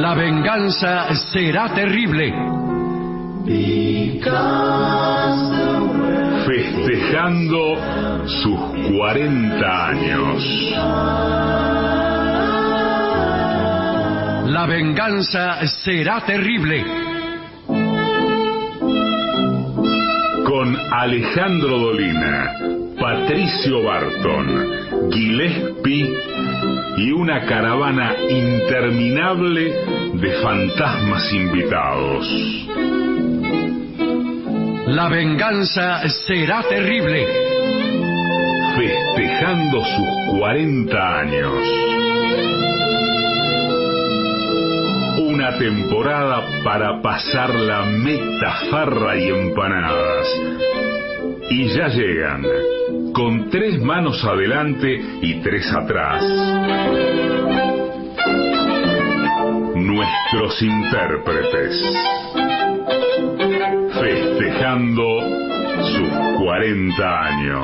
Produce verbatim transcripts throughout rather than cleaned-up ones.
La venganza será terrible. Festejando sus cuarenta años. La venganza será terrible. Con Alejandro Dolina, Patricio Barton, Gillespie y una caravana interminable de fantasmas invitados. La venganza será terrible. Festejando sus cuarenta años. Una temporada para pasar la meta, farra y empanadas. Y ya llegan, con tres manos adelante y tres atrás, nuestros intérpretes. Festejando sus cuarenta años.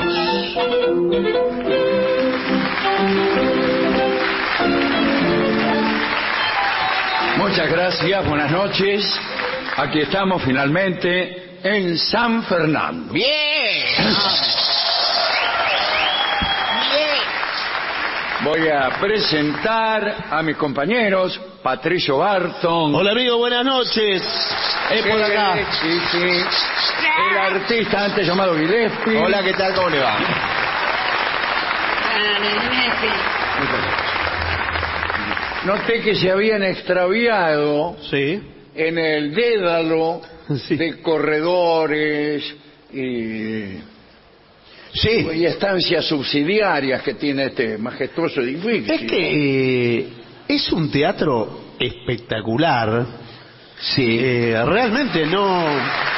Muchas gracias, buenas noches. Aquí estamos finalmente en San Fernando. ¡Bien! ¡Bien! Voy a presentar a mis compañeros, Patricio Barton. Hola amigo, buenas noches. Es por acá. Sí, sí. El artista antes llamado Gillespie. Hola, ¿qué tal? ¿Cómo le va? Noté que se habían extraviado Sí. en el dédalo Sí. de corredores y, Sí. y estancias subsidiarias que tiene este majestuoso edificio. Es que eh, es un teatro espectacular. Sí. Eh, realmente no...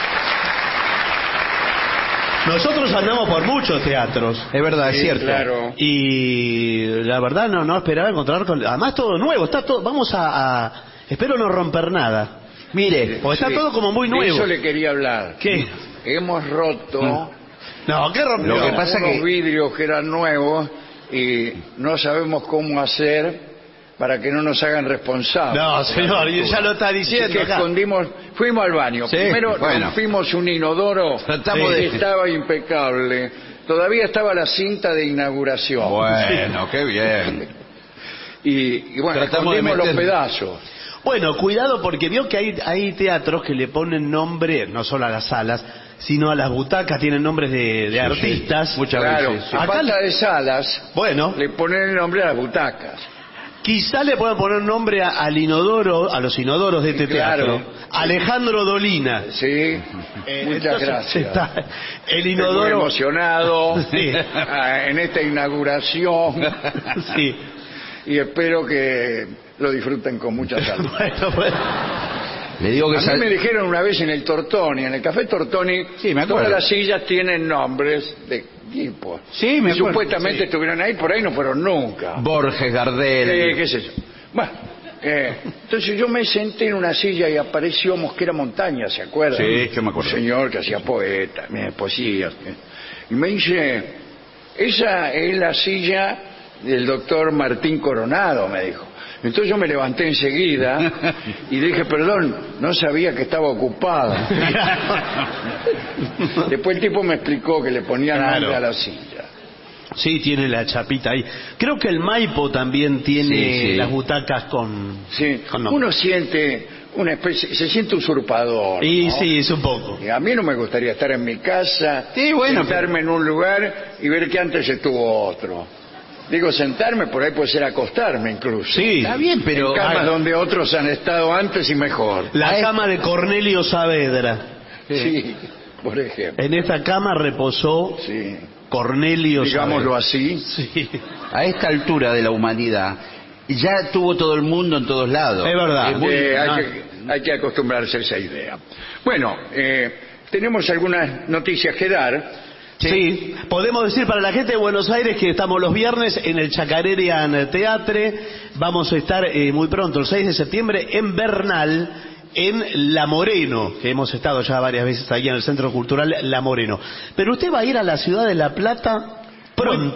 Nosotros andamos por muchos teatros. Es verdad, Sí, es cierto. claro. Y la verdad no, no esperaba encontrar con... Además todo nuevo, está todo... Vamos a... a... Espero no romper nada. Mire, porque está Sí, todo como muy de nuevo. eso le quería hablar. ¿Qué? Hemos roto No, ¿qué rompió? Lo que pasa unos que... vidrios que eran nuevos y no sabemos cómo hacer para que no nos hagan responsables. No, señor, ya lo está diciendo. Así que acá. escondimos, fuimos al baño. Sí, Primero bueno. rompimos un inodoro Tratamos que de- estaba impecable. Todavía estaba la cinta de inauguración. Bueno, qué bien. Y, y bueno, Tratamos de escondimos los meter- pedazos. Bueno, cuidado porque vio que hay, hay teatros que le ponen nombre, no solo a las salas, sino a las butacas, tienen nombres de, de artistas. Muchas Claro, veces. a Acá falta le- de salas, Bueno, le ponen el nombre a las butacas. quizá le puedan poner nombre a- al inodoro, a los inodoros de este Claro. teatro. Alejandro Dolina. Sí, Eh, muchas entonces, gracias. está el Estoy muy inodoro. emocionado Sí. ah, en esta inauguración Sí. y espero que lo disfruten con mucha salud. Bueno, bueno. Le digo que A mí sal- me dijeron una vez en el Tortoni, en el Café Tortoni, Sí, me acuerdo. todas las sillas tienen nombres de tipos. Sí, me Y acuerdo, supuestamente sí. estuvieron ahí, por ahí no fueron nunca. Borges, Gardel. Eh, ¿Qué sé yo? Bueno, eh, entonces yo me senté en una silla y apareció Mosquera Montaña, ¿se acuerdan? Sí, yo me acuerdo. Un señor que hacía poeta, eh, poesías. eh. Y me dice, esa es la silla del doctor Martín Coronado, me dijo. Entonces yo me levanté enseguida y dije, perdón, no sabía que estaba ocupada. Después el tipo me explicó que le ponían Claro. nombre a la silla. Sí, tiene la chapita ahí. Creo que el Maipo también tiene Sí, sí. las butacas con... Sí, con nombre. uno siente una especie, se siente usurpador. Y ¿no? sí, es un poco. Y a mí no me gustaría estar en mi casa, Sí, bueno, sentarme en un lugar y ver que antes estuvo otro. Digo, sentarme, por ahí puede ser acostarme incluso. Sí. Está bien, pero... En camas Ah, donde otros han estado antes y mejor. La cama de Cornelio Saavedra. Sí, por ejemplo. En esta cama reposó Sí, Cornelio digámoslo Saavedra. así. Sí, A esta altura de la humanidad, ya tuvo todo el mundo en todos lados. es verdad. Es muy- Eh, hay, no. que, hay que acostumbrarse a esa idea. Bueno, eh, tenemos algunas noticias que dar. Sí, podemos decir para la gente de Buenos Aires que estamos los viernes en el Chacarerian Teatre. Vamos a estar eh, muy pronto, el seis de septiembre, en Bernal, en La Moreno, que hemos estado ya varias veces ahí en el Centro Cultural La Moreno. Pero usted va a ir a la ciudad de La Plata pronto.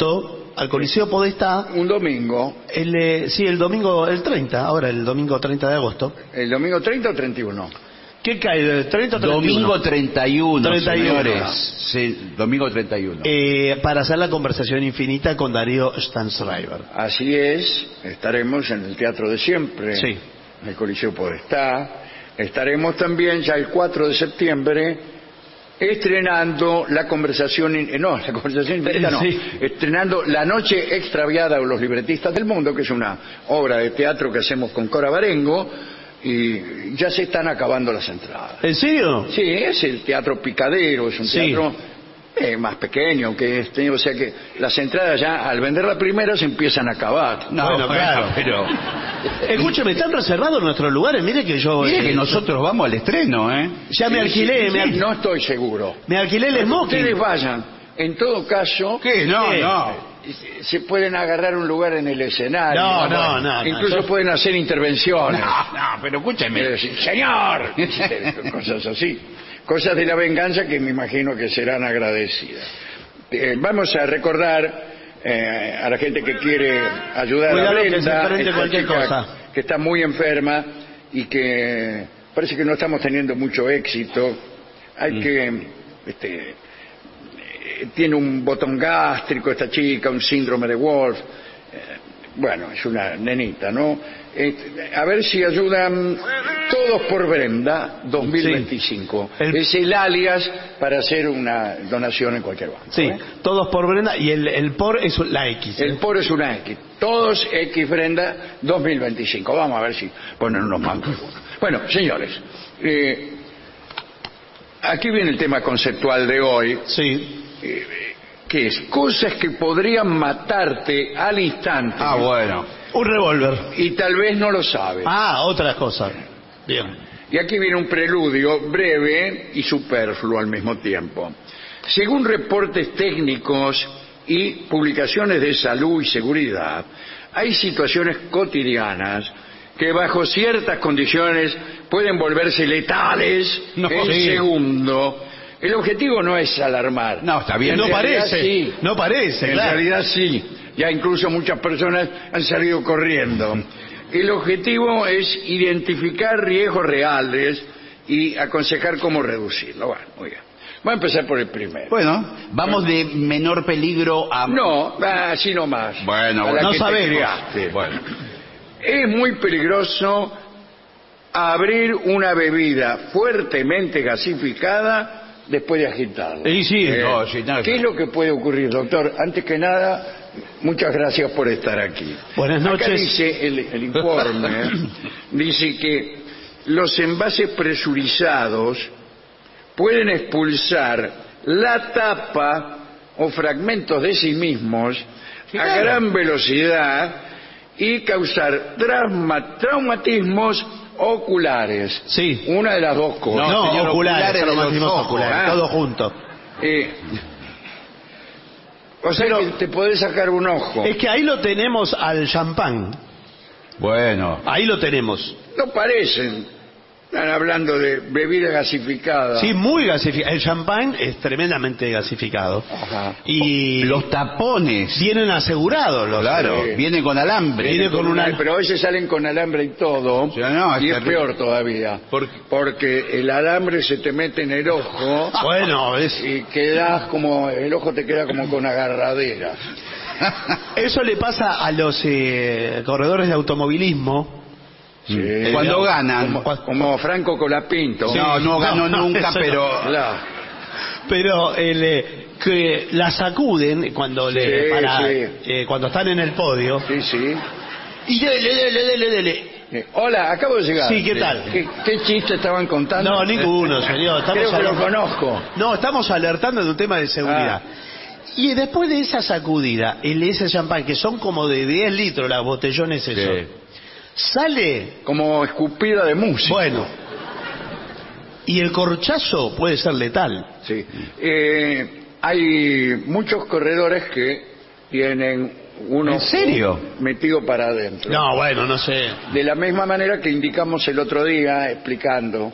al Coliseo Podestá. Un domingo. El, eh, sí, el domingo, el treinta, ahora el domingo treinta de agosto. ¿El domingo treinta o treinta y uno? ¿Qué cae? ¿El treinta o treinta y uno? Domingo treinta y uno, treinta y uno. señores. Sí, domingo treinta y uno. Eh, para hacer la conversación infinita con Darío Stanzreiber. Así es, estaremos en el Teatro de Siempre, Sí. en el Coliseo Podestá. Estaremos también ya el cuatro de septiembre estrenando la conversación, in- eh, no, la conversación infinita no, Sí. estrenando La Noche Extraviada de los Libretistas del Mundo, que es una obra de teatro que hacemos con Cora Barengo, y ya se están acabando las entradas. ¿En serio? Sí, es el Teatro Picadero, es un Sí. teatro eh, más pequeño que este, o sea que las entradas ya al vender la primera se empiezan a acabar. No, Bueno, bueno, claro. pero... Escúcheme, están reservados nuestros lugares. Mire que yo. Mire eh, que nosotros vamos al estreno, ¿eh? Ya me alquilé, me, al- No estoy seguro. me alquilé el Ustedes smoking. vayan. En todo caso, ¿Qué? No, ¿Qué? no. se pueden agarrar un lugar en el escenario. No, no, no, no. Incluso Yo- pueden hacer intervenciones. No, no, pero Y escúcheme. decir, señor, cosas así. Cosas de la venganza que me imagino que serán agradecidas. Eh, vamos a recordar eh, a la gente que quiere ayudar Cuidado a que Brenda, se prende esta cualquier chica cosa. que está muy enferma y que parece que no estamos teniendo mucho éxito. Hay Mm. que este, eh, tiene un botón gástrico esta chica, un síndrome de Wolf. Eh, bueno, es una nenita, ¿no? Eh, a ver si ayudan Todos por Brenda dos mil veinticinco. Sí. El- Es el alias para hacer una donación en cualquier banco. Sí, ¿eh? todos por Brenda y el, el por es la X. ¿eh? El por es una X. Todos X Brenda dos mil veinticinco. Vamos a ver si ponen unos mangos. Bueno, señores, eh, aquí viene el tema conceptual de hoy, Sí. eh, que es cosas que podrían matarte al instante Ah, bueno. Un revólver. y tal vez no lo sabes. Ah, otra cosa. Bien. Y aquí viene un preludio breve y superfluo al mismo tiempo. Según reportes técnicos y publicaciones de salud y seguridad, hay situaciones cotidianas que bajo ciertas condiciones pueden volverse letales No, en sí. segundo. El objetivo no es alarmar. No, está bien. En No realidad parece. sí. No parece, En claro. realidad sí. Ya incluso muchas personas han salido corriendo. El objetivo es identificar riesgos reales y aconsejar cómo reducirlo. Bueno, muy bien. Voy a empezar por el primero. Bueno, vamos de menor peligro a... No, así nomás. Bueno, A la bueno. No que te sabemos. criaste. Bueno. Es muy peligroso abrir una bebida fuertemente gasificada después de agitarla. Y sí. Eh, No, sí, no. ¿Qué es lo que puede ocurrir, doctor? Antes que nada, muchas gracias por estar aquí. Buenas Acá noches. dice el, el informe, dice que los envases presurizados pueden expulsar la tapa o fragmentos de sí mismos a Claro. gran velocidad y causar trauma- traumatismos oculares. Sí. Una de las dos cosas. No, señor, oculares, oculares de los traumatismos ojos, oculares, ah. todo junto. Eh, o sea Pero- que te podés sacar un ojo. Es que ahí lo tenemos al champán. Bueno. Ahí lo tenemos. No parecen. Están hablando de bebida gasificada. Sí, muy gasificado. El champán es tremendamente gasificado. Ajá. Y Los tapones. vienen asegurados los. Claro, Sí. viene con alambre. Viene con una- Pero a veces salen con alambre y todo. Sí, no, es y es terrible. peor todavía. ¿Por qué? Porque el alambre se te mete en el ojo Bueno, es, y quedas como, el ojo te queda como con agarraderas. eso le pasa a los eh, corredores de automovilismo. Sí. Cuando ganan. Como, como Franco Colapinto. No, no ganó No, nunca, eso pero... Claro. Pero el, eh, que la sacuden cuando le Sí, para, sí. eh, cuando están en el podio Sí, sí. y dele, dele, dele, dele. Eh, Hola, acabo de llegar. Sí, ¿qué tal? ¿Qué, qué chiste estaban contando? No, ninguno, señor. Estamos Creo que lo alerta- conozco. No, estamos alertando de un tema de seguridad. Ah. Y después de esa sacudida, el ese champán, que son como de diez litros las botellones eso, Sí. sale, Como escupida de música. bueno, y el corchazo puede ser letal. Sí. Eh, hay muchos corredores que tienen uno ¿En serio? metido para adentro. No, bueno, no sé. De la misma manera que indicamos el otro día explicando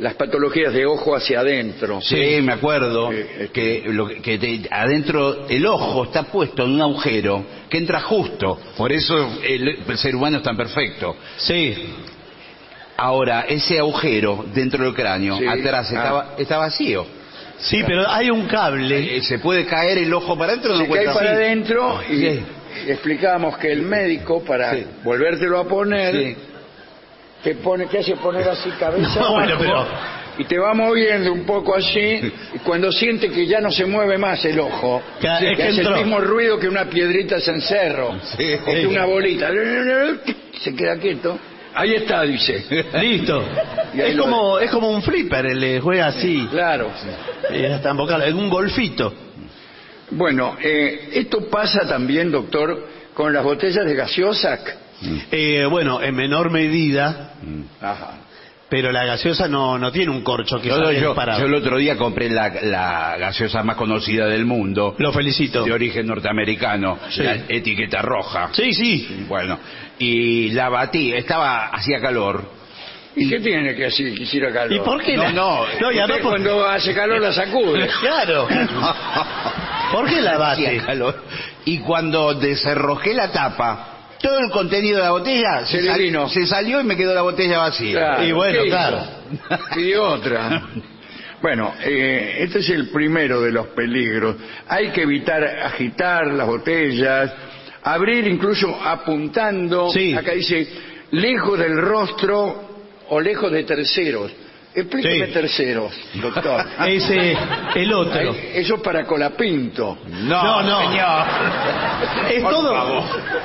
las patologías de ojo hacia adentro. Sí, me acuerdo Eh, que, lo, que que te- adentro el ojo está puesto en un agujero que entra justo. Por eso el, el ser humano es tan perfecto. Sí. Ahora, ese agujero dentro del cráneo, Sí. atrás, Ah. está, va- está vacío. Sí, pero hay un cable. Eh, ¿Se puede caer el ojo para adentro o no Se cae cuenta? para Sí. adentro y Sí. explicábamos que el médico, para Sí. volvértelo a poner, Sí. te pone, te hace poner así cabeza No, bueno, abajo, pero- y te va moviendo un poco así, y cuando siente que ya no se mueve más el ojo, Que- que, es que hace entró. el mismo ruido que una piedrita de cencerro, Sí. o que una bolita, se queda quieto. Ahí está, dice. Listo. Y ahí Es lo- como, es como un flipper, él eh, juega así. Claro. Eh, está embocado, es un golfito. Bueno, eh, esto pasa también, doctor, con las botellas de gaseosa. Eh, bueno, en menor medida, Ajá. pero la gaseosa no, no tiene un corcho que Yo, sale yo- disparado. yo el otro día compré la, la gaseosa más conocida del mundo, Lo felicito. de origen norteamericano, Sí. la etiqueta roja. Sí, sí. Bueno, y la batí, estaba, hacía calor. ¿Y qué tiene que así, quisiera calor? ¿Y por qué No, la- no, no, y además Usted por- cuando hace calor la sacude. Claro. ¿Por qué la Hacía bate? calor. Y cuando desenrojé la tapa, todo el contenido de la botella Se se, le sal- vino. se salió y me quedó la botella vacía. Claro, Y bueno, ¿qué claro. hizo? Pidió otra. Bueno, eh, este es el primero de los peligros. Hay que evitar agitar las botellas, abrir incluso apuntando. Sí. Acá dice, lejos del rostro o lejos de terceros. Explíqueme Sí. terceros, doctor. Ese, el otro. Ay, Eso es para Colapinto. No, No, no. señor. Es Por todo. favor.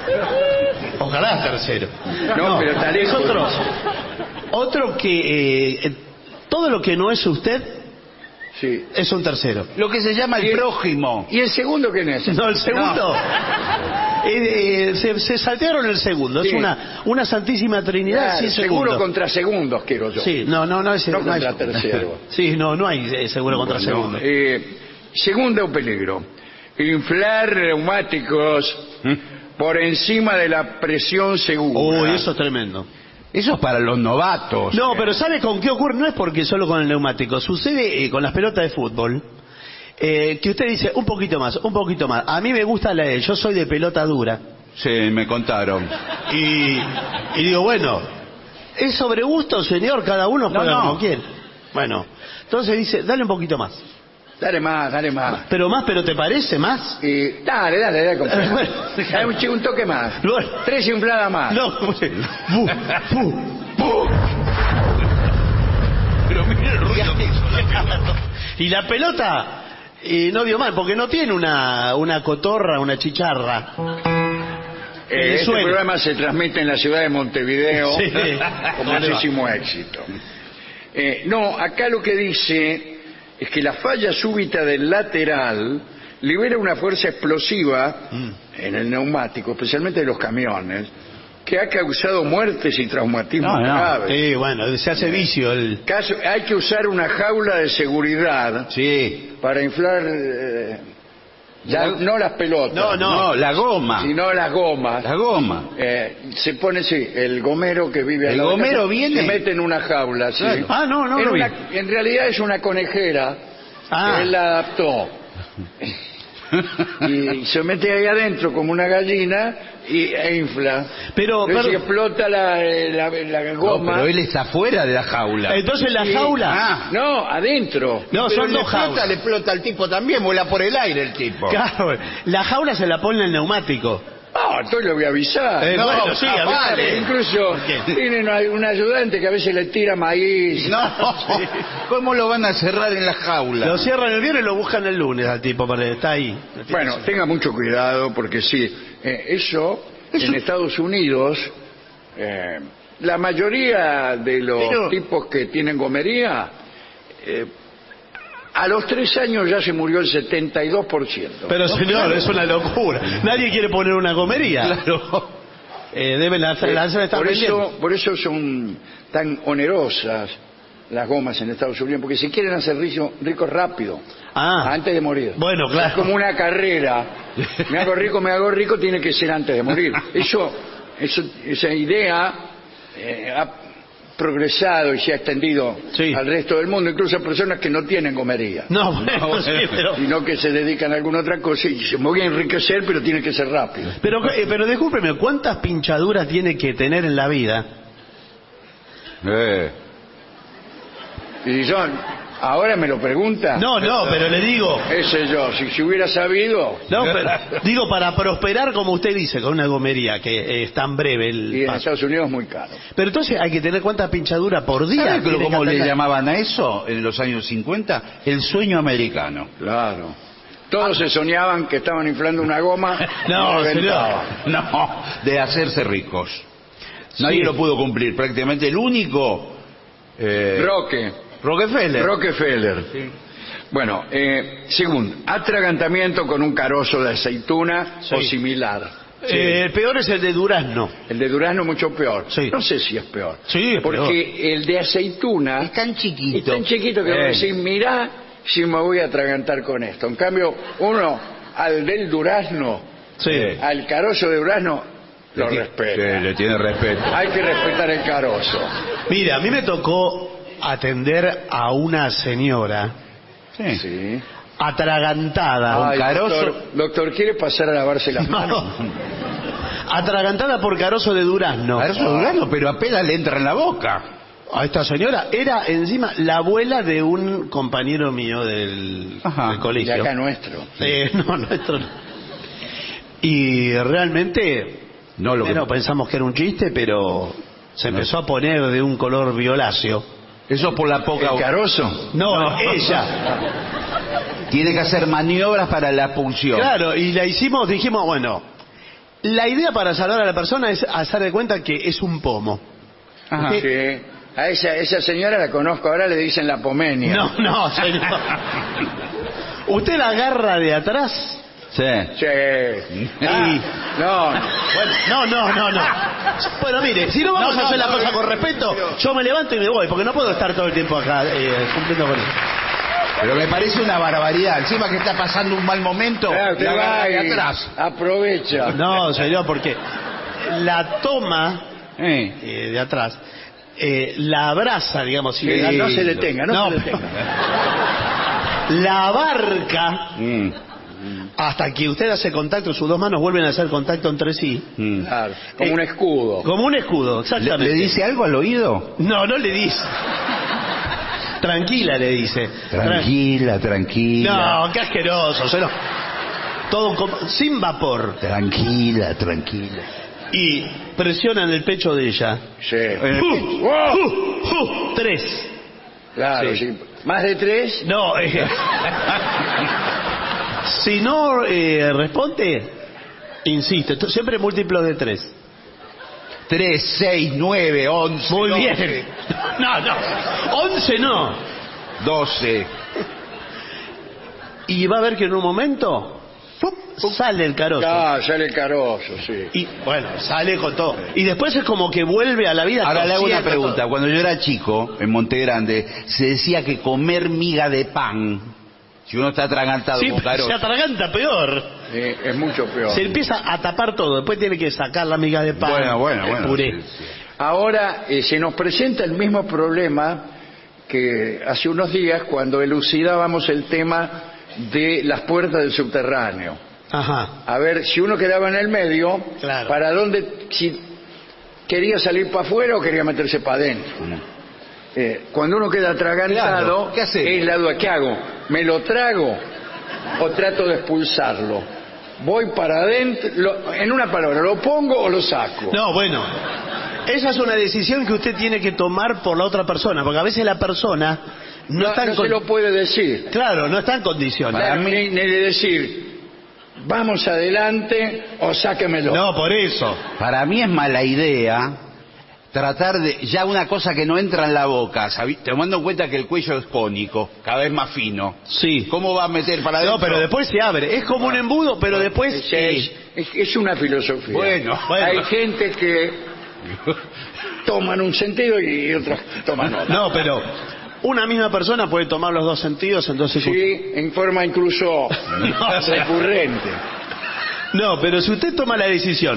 Ojalá tercero. No, pero está es lejos. otro. Otro que eh, todo lo que no es usted Sí. es un tercero. Lo que se llama el Y- prójimo. ¿Y el segundo quién es? No, el segundo. Eh, eh, se, se saltearon el segundo. Sí. Es una, una santísima trinidad Claro, sin seguro segundo. contra segundos quiero yo. Sí, no, no, no es No no hay- contra tercero. Sí, no, no hay eh, seguro contra Bueno, segundo. eh, segundo peligro, inflar neumáticos por encima de la presión segura. Uy, eso es tremendo. Eso es para los novatos. No, pero ¿sabe con qué ocurre? No es porque solo con el neumático. Sucede eh, con las pelotas de fútbol. eh, que usted dice, un poquito más, un poquito más. A mí me gusta la de, yo soy de pelota dura. Sí, me contaron. Y, y digo, bueno, es sobre gusto, señor, cada uno No, juega no. como quiere. Bueno, entonces dice, dale un poquito más. Dale más, dale más. Pero más, pero ¿te parece más? Y, dale, dale, dale, compadre. Bueno. Dale un, chi- un toque más. Bueno. Tres infladas más. No, fu, fu, fu. Pero mire el ruido que hizo la pelota. Y la pelota eh, no dio mal, porque no tiene una, una cotorra, una chicharra. Eh, le este suena. programa se transmite en la ciudad de Montevideo Sí. con muchísimo éxito. Eh, no, acá lo que dice es que la falla súbita del lateral libera una fuerza explosiva Mm. en el neumático, especialmente de los camiones, que ha causado muertes y traumatismos No, no. graves. Sí, bueno, se hace vicio el... Caso- hay que usar una jaula de seguridad Sí. para inflar eh, ya, La- no las pelotas, No, No, la goma. sino las gomas. La goma. Eh, se pone, sí, el gomero que vive al ¿El lado de gomero casa, viene? se mete en una jaula, sí. Claro. Ah, no, no En lo vi. una- en realidad es una conejera Ah. que él la adaptó. Y se mete ahí adentro como una gallina y, e infla. Pero, Entonces pero- explota la, la, la No, goma. pero él está fuera de la jaula. Entonces la Sí. jaula... Ah. No, adentro. No, Pero son le dos explota, jaulas. le explota al tipo también, vuela por el aire el tipo. Claro, la jaula se la pone en el neumático. Ah, entonces le voy a avisar. Eh, No, bueno, sí, ah, avísale. vale. Incluso ¿Por qué? tienen un ayudante que a veces le tira maíz. No, ¿cómo lo van a cerrar en la jaula? Lo cierran el viernes y lo buscan el lunes al tipo, para está ahí. Bueno, tenga mucho cuidado porque sí, eh, eso en Estados Unidos, eh, la mayoría de los Pero- tipos que tienen gomería, eh, a los tres años ya se murió el setenta y dos por ciento. Pero señor, es una locura. Nadie quiere poner una gomería. Claro. Eh, deben lanzar, lanzar estar por, vendiendo. eso, por eso son tan onerosas las gomas en Estados Unidos, porque si quieren hacer rico, rico rápido, Ah, antes de morir. bueno, claro. Es como una carrera. Me hago rico, me hago rico, tiene que ser antes de morir. Eso, eso esa idea eh, ha progresado y se ha extendido Sí. al resto del mundo, incluso a personas que no tienen gomería, No, bueno, sí, pero... sino que se dedican a alguna otra cosa y se voy a enriquecer, pero tiene que ser rápido. Pero, eh, pero discúlpeme, ¿cuántas pinchaduras tiene que tener en la vida? Eh. Y son, ahora me lo pregunta. No, no, pero le digo... Ese yo, si, si hubiera sabido. No, pero digo, para prosperar, como usted dice, con una gomería, que eh, es tan breve el Y en paso. Estados Unidos es muy caro. Pero entonces hay que tener cuánta pinchadura por día. ¿Sabe tiene que cómo le tener? llamaban a eso en los años cincuenta? El sueño americano. Claro. Todos se soñaban que estaban inflando una goma. No, y reventaba. No, de hacerse ricos. Nadie Sí. lo pudo cumplir. Prácticamente el único... Eh, Roque. Rockefeller. Rockefeller. Bueno, eh, segundo, atragantamiento con un carozo de aceituna Sí. o similar. Eh, el peor es el de durazno. El de durazno mucho peor. Sí. No sé si es peor. Sí, es Porque peor. el de aceituna Es tan es chiquito. tan chiquito que Eh. vos decís, mirá si me voy a atragantar con esto. En cambio, uno al del durazno, Sí. Eh. al carozo de durazno, lo Le ti- respeta. Sí, le tiene respeto. Hay que respetar el carozo. Mira, a mí me tocó atender a una señora Sí. Sí. atragantada. Ay, carozo. Doctor, doctor, ¿quiere pasar a lavarse las manos? No. Atragantada por carozo de durazno. A eso Durano, pero apenas le entra en la boca. A esta señora era encima la abuela de un compañero mío del, Ajá. del De colegio. acá nuestro. Eh, no, nuestro no. Y realmente, No lo que- bueno, pensamos que era un chiste, pero se empezó a poner de un color violáceo. Eso por la poca... ¿El carozo? No, ella. Tiene que hacer maniobras para la punción. Claro, y la hicimos, dijimos, bueno, la idea para salvar a la persona es hacer de cuenta que es un pomo. Ajá. Sí. A esa, esa señora la conozco, ahora le dicen la pomenia. No, no, señor. Usted la agarra de atrás. Sí. Sí. Ah, No, Bueno, no, no, no, no. Bueno, mire, si no vamos No, a hacer no, la no, cosa no, con no, respeto, pero- yo me levanto y me voy, porque no puedo estar todo el tiempo acá eh, cumpliendo con eso. Pero me parece una barbaridad. Encima que está pasando un mal momento, claro, usted la va agarra de y atrás. aprovecha. No, señor, porque la toma Eh. eh, de atrás, eh, la abraza, digamos, si Sí, le- no se detenga, no, No, se detenga. la abarca Mm. hasta que usted hace contacto, sus dos manos vuelven a hacer contacto entre sí, Mm. Claro, como Eh, un escudo. como un escudo, ¿Le, exactamente. le dice algo al oído? No, no le dice. Tranquila, le dice. Tranquila, tranquila. No, qué asqueroso. Se lo- Todo como- sin vapor. Tranquila, tranquila. Y presiona en el pecho de ella. Sí. Uh, ¡Wow! uh, uh, tres. Claro, Sí. sí. ¿Más de tres? No, eh, si no eh, responde, insiste. Esto- Siempre múltiplo de tres. Tres, seis, nueve, once. Muy doce, bien. No, no. Once no. Doce. Y va a ver que en un momento ¡fup! Sale el carozo. Ah, sale el carozo, sí. Y bueno, sale con todo. Y después es como que vuelve a la vida. Ahora le hago una tosiendo pregunta. todo. Cuando yo era chico, en Monte Grande, se decía que comer miga de pan, si uno está atragantado Sí, con pero carozo. se atraganta peor. Sí, es mucho peor. Se empieza a tapar todo. Después tiene que sacar la miga de pan. Bueno, bueno, el bueno. puré. sí, sí. Ahora eh, se nos presenta el mismo problema que hace unos días cuando elucidábamos el tema de las puertas del subterráneo. Ajá. A ver, si uno quedaba en el medio, Claro. ¿para dónde? Si quería salir para afuera o quería meterse para adentro. Eh, cuando uno queda atragantado, Claro, ¿qué hace? es la duda, ¿qué hago? ¿Me lo trago o trato de expulsarlo? Voy para adentro, lo- en una palabra, ¿lo pongo o lo saco? No, bueno. Esa es una decisión que usted tiene que tomar por la otra persona. Porque a veces la persona no, No, está en no con- se lo puede decir. Claro, no está en condiciones. Claro, ni, ni de decir, vamos adelante o sáquemelo. No, por eso. Para mí es mala idea tratar de... Ya una cosa que no entra en la boca, ¿sabi- tomando en cuenta que el cuello es cónico, cada vez más fino. Sí. ¿Cómo va a meter para adentro? No, pero después se abre. Es como un embudo, pero después... Es, es- es- es una filosofía. Bueno, bueno. Hay gente que toman un sentido y otros toman otro. No, pero una misma persona puede tomar los dos sentidos, entonces... Sí, en forma incluso No, recurrente. No, pero si usted toma la decisión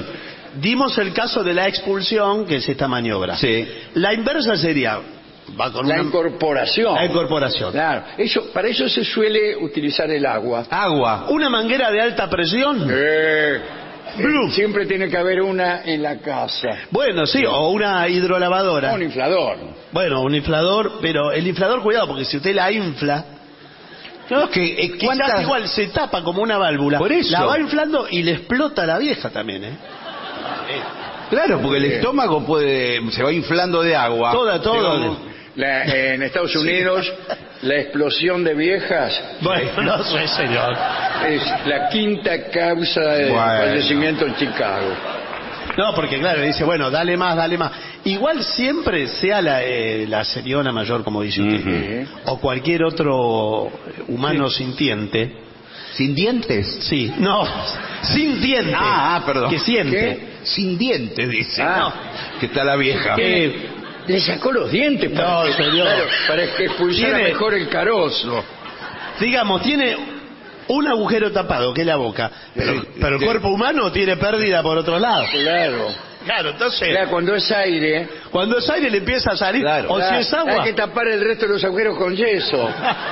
dimos el caso de la expulsión, que es esta maniobra. Sí. La inversa sería... Va con La una- incorporación. La incorporación. Claro, eso, para eso se suele utilizar el agua. Agua. Una manguera de alta presión. Eh, Blue. siempre tiene que haber una en la casa. Bueno, sí, o una hidrolavadora. Un inflador. Bueno, un inflador, pero el inflador, cuidado, porque si usted la infla, No, es que eh, quizás ¿cuántas- igual se tapa como una válvula. Por eso. La va inflando y le explota a la vieja también, ¿eh? Claro, porque el estómago puede se va inflando de agua. Toda, todo. Digamos, la- en Estados Unidos, la explosión de viejas Bueno, no sé, señor. es la quinta causa de Bueno. fallecimiento en Chicago. No, porque claro, dice, bueno, dale más, dale más. Igual siempre sea la, eh, la señora mayor, como dice usted, Ujú. o cualquier otro humano sintiente. ¿Sin dientes? Sí, no, sin diente. Ah, ah, perdón. Que siente. ¿Qué? Sin dientes, dice. Ah. Que está la vieja. Eh, Le sacó los dientes para, No, que, señor. claro, para que expulsara Tiene- mejor el carozo. digamos, tiene un agujero tapado, que es la boca, pero, Sí, pero el sí. cuerpo humano tiene pérdida por otro lado. Claro. Claro, entonces, Claro, cuando es aire, cuando es aire le empieza a salir, Claro. o claro, si es agua, hay que tapar el resto de los agujeros con yeso.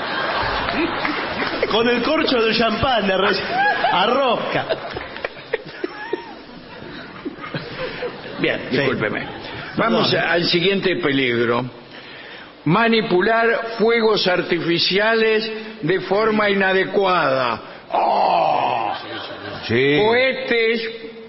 con el corcho del champán le re- arrosca. Bien, Sí. discúlpeme. Vamos Perdón. a- al siguiente peligro. Manipular fuegos artificiales de forma inadecuada. ¡Oh! Sí. Cohetes,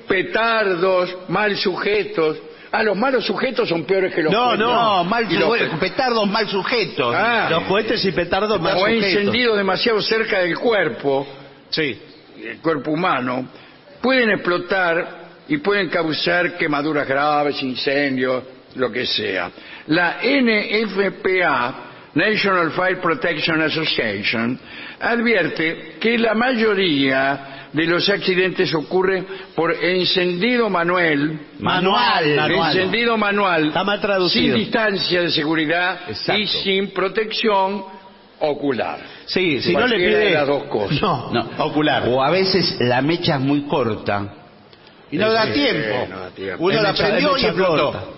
petardos, mal sujetos. Ah, los malos sujetos son peores que los No, cohetes. No, mal Y los sujetos, petardos mal sujetos. Ah. Los cohetes y petardos más o sujetos. encendido demasiado cerca del cuerpo, Sí. el cuerpo humano, pueden explotar y pueden causar quemaduras graves, incendios, lo que sea. La N F P A, National Fire Protection Association, advierte que la mayoría de los accidentes ocurren por encendido manual, Manual, manual. encendido manual, Está mal traducido. sin distancia de seguridad Exacto. y sin protección ocular. Sí, si no le Cualquiera pide... de las dos cosas. No, No. ocular. O a veces la mecha es muy corta. Y no Sí, da sí, tiempo. no da tiempo. Uno Es la mecha- prendió es y mecha explotó. corta.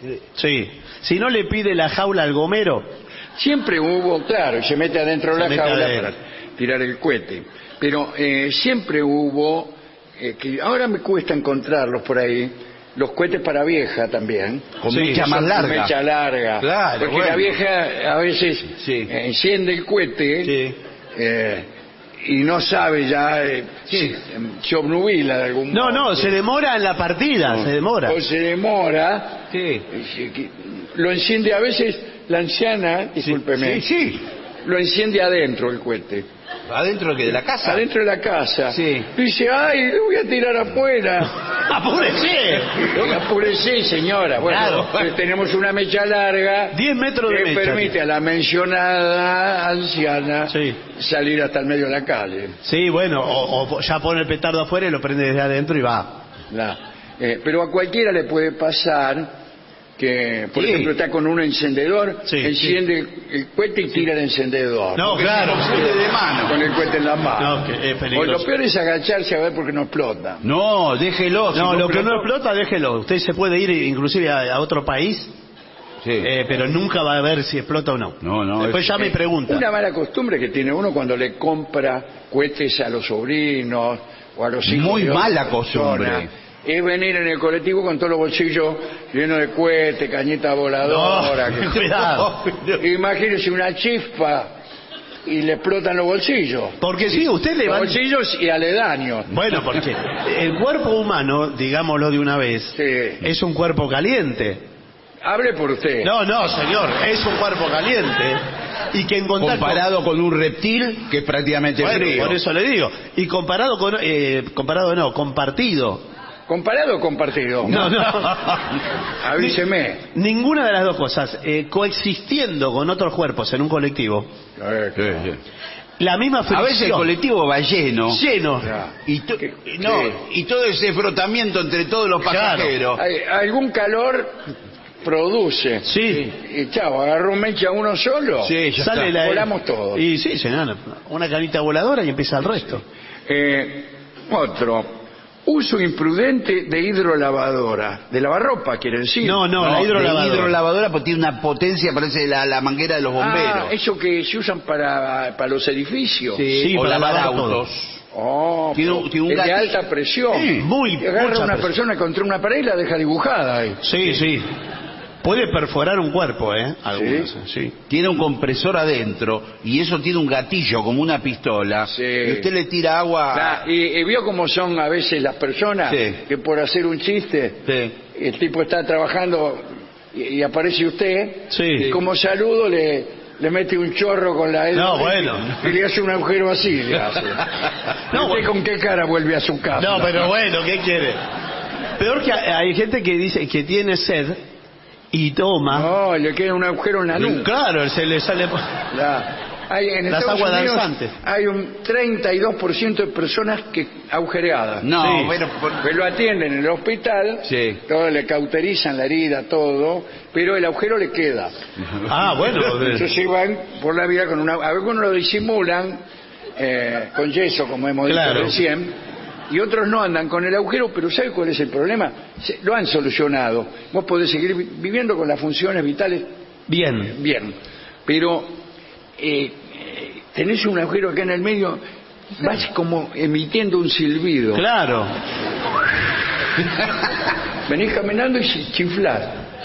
Sí. Si no le pide la jaula al gomero, Siempre hubo, claro, y se mete adentro de Se la mete jaula adentro. para tirar el cohete. Pero eh, siempre hubo, eh, que ahora me cuesta encontrarlos por ahí, los cohetes para vieja también. Con Sí, mecha más Con larga. mecha larga. Claro, Porque bueno. la vieja a veces Sí. eh, enciende el cohete Sí. eh, y no sabe ya, eh, Sí. se, se obnubila de algún no, modo. no, se demora en la partida, se demora. O se demora. Sí. y se- que- Lo enciende a veces la anciana, discúlpeme. Sí, sí. Lo enciende adentro el cohete. ¿Adentro que de la casa? Adentro de la casa. Sí. Dice, ay, lo voy a tirar afuera. ¡Apúrese! Apúrese, señora. Bueno, Claro. pues tenemos una mecha larga diez metros de que mecha. permite a la mencionada anciana Sí. salir hasta el medio de la calle. Sí, bueno, o, o ya pone el petardo afuera y lo prende desde adentro y va. La- eh, pero a cualquiera le puede pasar que, por Sí. ejemplo, está con un encendedor, Sí, enciende el, el cohete y tira el encendedor. No, claro. Enciende de mano. Con el cohete en la mano. No, que es O peligroso. lo peor es agacharse a ver porque no explota. No, déjelo. si No, lo que explotó. no explota, déjelo. Usted se puede ir inclusive a, a otro país, Sí. eh, pero nunca va a ver si explota o no. No, no, Después es- llama y pregunta. Una mala costumbre que tiene uno cuando le compra cohetes a los sobrinos o a los hijos. Muy de otra mala persona, costumbre. Es venir en el colectivo con todos los bolsillos llenos de cohetes, cañita voladora. No, que- cuidado. Imagínese una chispa y le explotan los bolsillos. Porque sí, usted le Los va... bolsillos y aledaños. Bueno, porque el cuerpo humano, digámoslo de una vez, Sí. es un cuerpo caliente. Hable por usted. No, no, señor, es un cuerpo caliente. Y que en contacto... Comparado con un reptil que es prácticamente Bueno, frío. por eso le digo. Y comparado con... Eh, comparado no, compartido. ¿Comparado o compartido? No, no. Avíseme. Ninguna de las dos cosas. Eh, coexistiendo con otros cuerpos en un colectivo. Eh, Sí, sí. La misma fricción. A veces el colectivo va lleno. Lleno. Ya. Y, to- ¿Qué- no, qué? y todo ese frotamiento entre todos los Claro. pasajeros. Hay- algún calor produce. Sí. Y chavo, agarró un mecha uno solo. Sí, ya Sale está. la... Volamos todos. Y sí, señor. Una canita voladora y empieza el resto. Eh, otro. Uso imprudente de hidrolavadora. De lavarropa, quiere decir. No, no, No, la de hidrolavadora. hidrolavadora porque tiene una potencia, parece la, la manguera de los bomberos. Ah, eso que se usan para, para los edificios. Sí, Sí, o para lavar lavar todo. autos. Oh, Tiene pero un- tiene un es de gatillo. alta presión. Sí, muy, Y agarra mucha una presión. persona contra una pared y la deja dibujada ahí. Sí, sí. Puede perforar un cuerpo, ¿eh? Algunos, sí. Tiene un compresor adentro y eso tiene un gatillo como una pistola. Sí. Y usted le tira agua. Ah, y, y vio cómo son a veces las personas Sí. que por hacer un chiste, Sí. el tipo está trabajando y, y aparece usted, Sí. y como saludo le, le mete un chorro con la No, bueno. y le hace un agujero así, le hace. No, No, bueno. ¿con qué cara vuelve a su casa? No, pero bueno, ¿qué quiere? Peor que hay gente que dice que tiene sed y toma. No, le queda un agujero en la nuca. Claro, se le sale... La- hay, en Las Estados aguas Unidos danzantes. hay un treinta y dos por ciento de personas que agujereadas. No, Sí. bueno, por- Que lo atienden en el hospital, Sí. todo, le cauterizan la herida, todo, pero el agujero le queda. Ah, bueno. Entonces van por la vida con una... Algunos lo disimulan eh, con yeso, como hemos Claro. dicho recién, y otros no andan con el agujero, pero ¿sabe cuál es el problema? Se- lo han solucionado. Vos podés seguir vi- viviendo con las funciones vitales Bien. bien, pero eh, eh, tenés un agujero acá en el medio, vas como emitiendo un silbido. Claro. Venís caminando y chi- chiflás.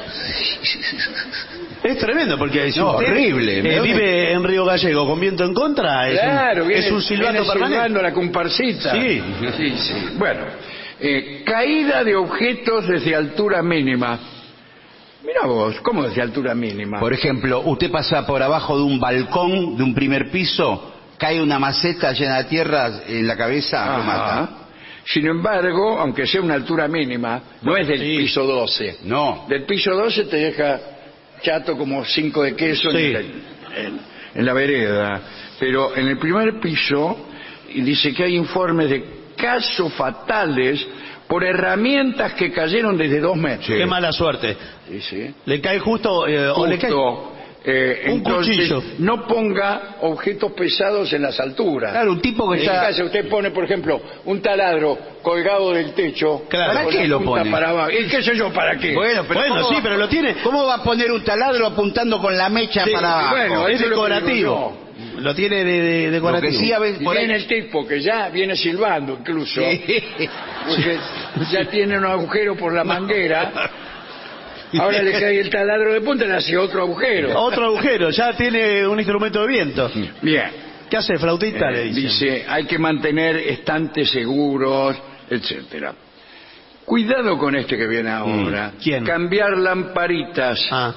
Es tremendo porque si No, usted horrible, eh, me- vive en Río Gallego con viento en contra, es Claro, un, viene, es un silbato viene permanente. silbando la comparsita. Sí. sí, sí. Bueno, eh, caída de objetos desde altura mínima. Mira vos, ¿cómo desde altura mínima? Por ejemplo, usted pasa por abajo de un balcón de un primer piso, cae una maceta llena de tierra en la cabeza, lo Ajá. mata. Sin embargo, aunque sea una altura mínima, no es del Sí. piso doce. No. Del piso doce te deja chato como cinco de queso Sí. en, la, en- en la vereda. Pero en el primer piso y dice que hay informes de casos fatales por herramientas que cayeron desde dos metros. Qué mala suerte. Sí, sí. Le cae justo, eh, o le cae... Justo, eh, un entonces, cuchillo. no ponga objetos pesados en las alturas. Claro, un tipo que En está... casa usted pone, por ejemplo, un taladro colgado del techo. Claro. ¿Para con qué la lo punta pone? para abajo. ¿Y qué sé yo para qué? Bueno, pero Bueno, ¿cómo sí, va- pero lo tiene... ¿Cómo va a poner un taladro apuntando con la mecha Sí, para abajo? bueno, Es eso es lo que decorativo. Lo tiene de, de- Lo decorativo. que sí a veces... Y por ahí- viene el tipo que ya viene silbando incluso, Sí. porque ya tiene un agujero por la manguera. Ahora le cae el taladro de punta y le hace otro agujero. Otro agujero, ya tiene un instrumento de viento. Bien. ¿Qué hace, flautita? Eh, le dicen. dice, hay que mantener estantes seguros, etcétera. Cuidado con este que viene ahora. Mm. ¿Quién? Cambiar lamparitas. Ah,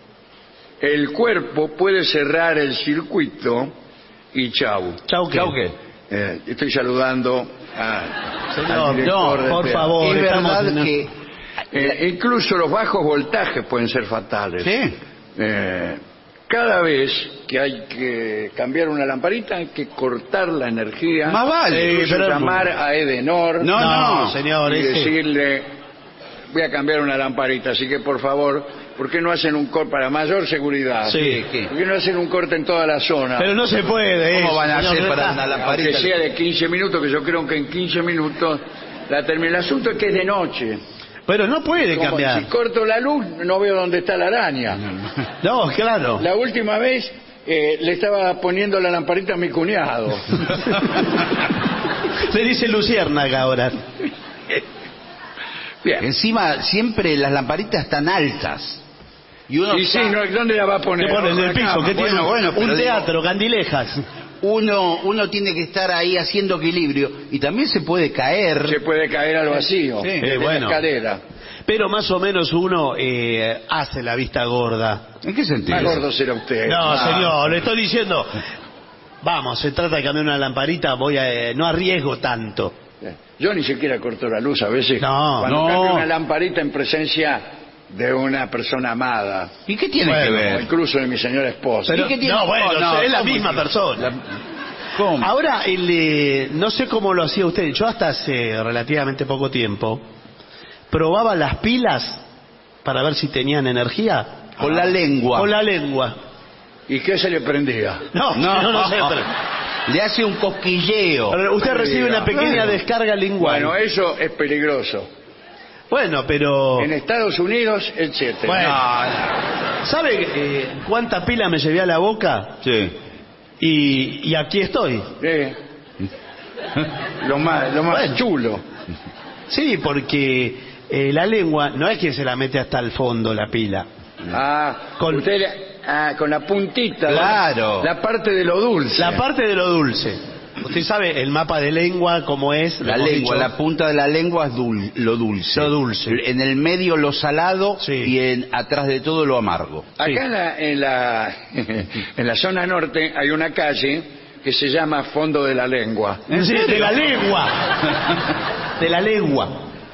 El cuerpo puede cerrar el circuito y chau. chau, ¿qué? ¿Chau qué? Eh, estoy saludando a, Señor, al director no, del por teatro. favor. Es estamos verdad en- que... Eh, incluso los bajos voltajes pueden ser fatales. Sí. Eh, cada vez que hay que cambiar una lamparita hay que cortar la energía. Más vale. E incluso Sí, pero- llamar a Edenor No, No, no. señor, y ese- decirle, voy a cambiar una lamparita, así que por favor, ¿por qué no hacen un corte para mayor seguridad? Sí, ¿qué? ¿Por qué no hacen un corte en toda la zona? Pero no se puede. ¿Cómo eso, van a señor, hacer no para está. una Aunque lamparita? sea de quince minutos, que yo creo que en quince minutos la termina. El asunto es que es de noche. Pero no puede Como cambiar. si corto la luz, no veo dónde está la araña. No, claro. La última vez eh, le estaba poniendo la lamparita a mi cuñado. Se dice luciérnaga ahora. Bien. Encima, siempre las lamparitas están altas. Y uno, Y sí, está- no, ¿dónde la va a poner? Se pone en el Abajo de la piso, cama. que tiene bueno, bueno, pero un digo- teatro, candilejas. uno, uno tiene que estar ahí haciendo equilibrio. Y también se puede caer. Se puede caer al vacío. Sí. desde Eh, bueno. la escalera. Pero más o menos uno eh, hace la vista gorda. ¿En qué sentido? Más gordo será usted. No, Ah. señor, le estoy diciendo. Vamos, se trata de cambiar una lamparita, voy a, eh, no arriesgo tanto. Yo ni siquiera corto la luz a veces. No, Cuando no. cambio una lamparita en presencia de una persona amada. ¿Y qué tiene Bueno, que O ver? incluso de mi señora esposa. Pero- ¿Y qué tiene- no, bueno, Oh, no, es la ¿cómo misma que- persona. ¿Cómo? Ahora, el, eh, no sé cómo lo hacía usted. Yo hasta hace relativamente poco tiempo probaba las pilas para ver si tenían energía. Con la lengua. Con la lengua. ¿Y qué se le prendía? No, No. no, no, sé, pero Le hace un cosquilleo. Ahora, usted No me recibe diga. una pequeña Bueno. descarga lingual. Bueno, eso es peligroso. Bueno, pero... En Estados Unidos, etcétera. Bueno, ¿sabe eh, cuánta pila me llevé a la boca? Sí. Y, y aquí estoy. Eh, lo más, lo más Bueno. chulo. Sí, porque eh, la lengua no es que se la mete hasta el fondo la pila. Ah, Con- usted le- ah, con la puntita. Claro. La parte de lo dulce. La parte de lo dulce. Usted sabe el mapa de lengua cómo es. lo La hemos lengua, dicho. la punta de la lengua es dul- lo dulce. Lo dulce. En el medio lo salado Sí. y en, atrás de todo lo amargo. Acá en, la, en, la, en la zona norte hay una calle que se llama Fondo de la Lengua. Sí, de la lengua. De la lengua.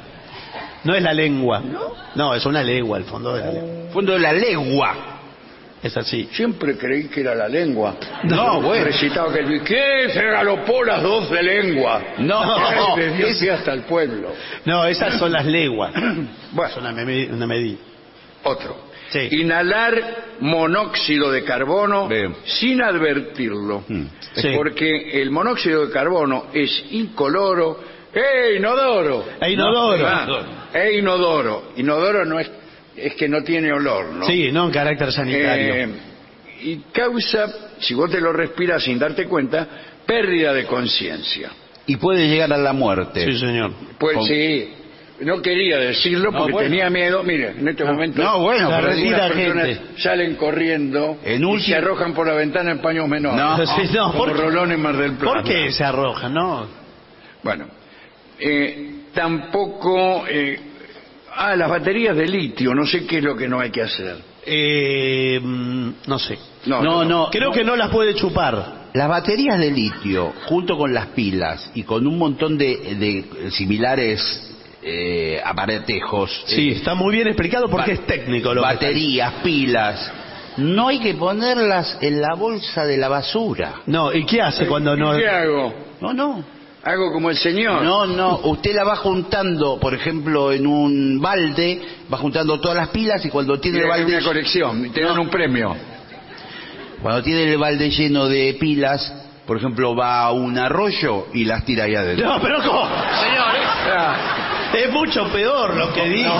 No es la lengua. No, es una legua, el fondo de la lengua. Fondo de la legua. Es así. Siempre creí que era la lengua. No, bueno. Recitaba que el ¿qué? Se galopó las dos de lengua. No, Ay, desde es- aquí hasta el pueblo. No, esas son las leguas. Bueno, Es una, me- una medida. otro. Sí. Inhalar monóxido de carbono Bien. sin advertirlo. Mm. Sí. Porque el monóxido de carbono es incoloro e inodoro. E inodoro. Ah, e inodoro. Inodoro no es, es que no tiene olor, ¿no? Sí, no en carácter sanitario. Eh, y causa, si vos te lo respiras sin darte cuenta, pérdida de conciencia. Y puede llegar a la muerte. Sí, señor. Pues Con- sí, no quería decirlo No, porque bueno. tenía miedo. Mire, en este momento No, bueno, La pero retira algunas personas gente. salen corriendo En y último- se arrojan por la ventana en paños menores. No. Sí, no, Como ¿por qué? Rolón en Mar del Plata. ¿Por qué se arroja? No. Bueno, eh, tampoco... eh, ah, las baterías de litio, no sé qué es lo que no hay que hacer. Eh, mm, no sé. No, No, no. Creo que no las puede chupar. Las baterías de litio, junto con las pilas y con un montón de, de similares eh, aparatejos, Sí, eh, está muy bien explicado porque ba- es técnico lo que está- baterías, pilas, no hay que ponerlas en la bolsa de la basura. No, ¿y qué hace cuando no? ¿Qué hago? No, no. Hago como el señor. No, no, usted la va juntando, por ejemplo, en un balde, va juntando todas las pilas y cuando tiene el Tiene balde, una colección, te dan un premio. cuando tiene el balde lleno de pilas, por ejemplo, va a un arroyo y las tira ahí adentro. No, pero ¿cómo? Señor, Ah, es mucho peor lo que dice.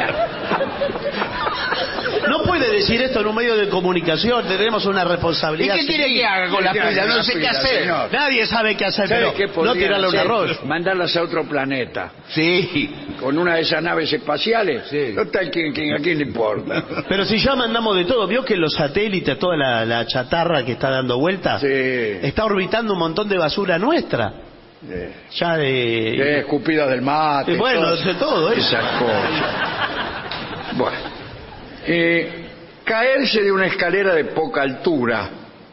No puede decir esto en un medio de comunicación, tenemos una ¿Y responsabilidad. qué quiere que haga con las ¿Qué haga pilas? con No las sé qué pilas, hacer. señor? Nadie sabe qué hacer, ¿Sabe pero qué no podrían tirarlo a un hacer? arroyo. Mandarlas a otro planeta. Sí. Con una de esas naves espaciales. Sí. No tal que, que- a quién le importa. Pero si ya mandamos de todo, vio que los satélites, toda la, la chatarra que está dando vueltas, Sí. está orbitando un montón de basura nuestra. Eh, Ya de... de escupidas del mate. Y bueno, todo- de todo eso. Esas cosas. Bueno. Eh, caerse de una escalera de poca altura.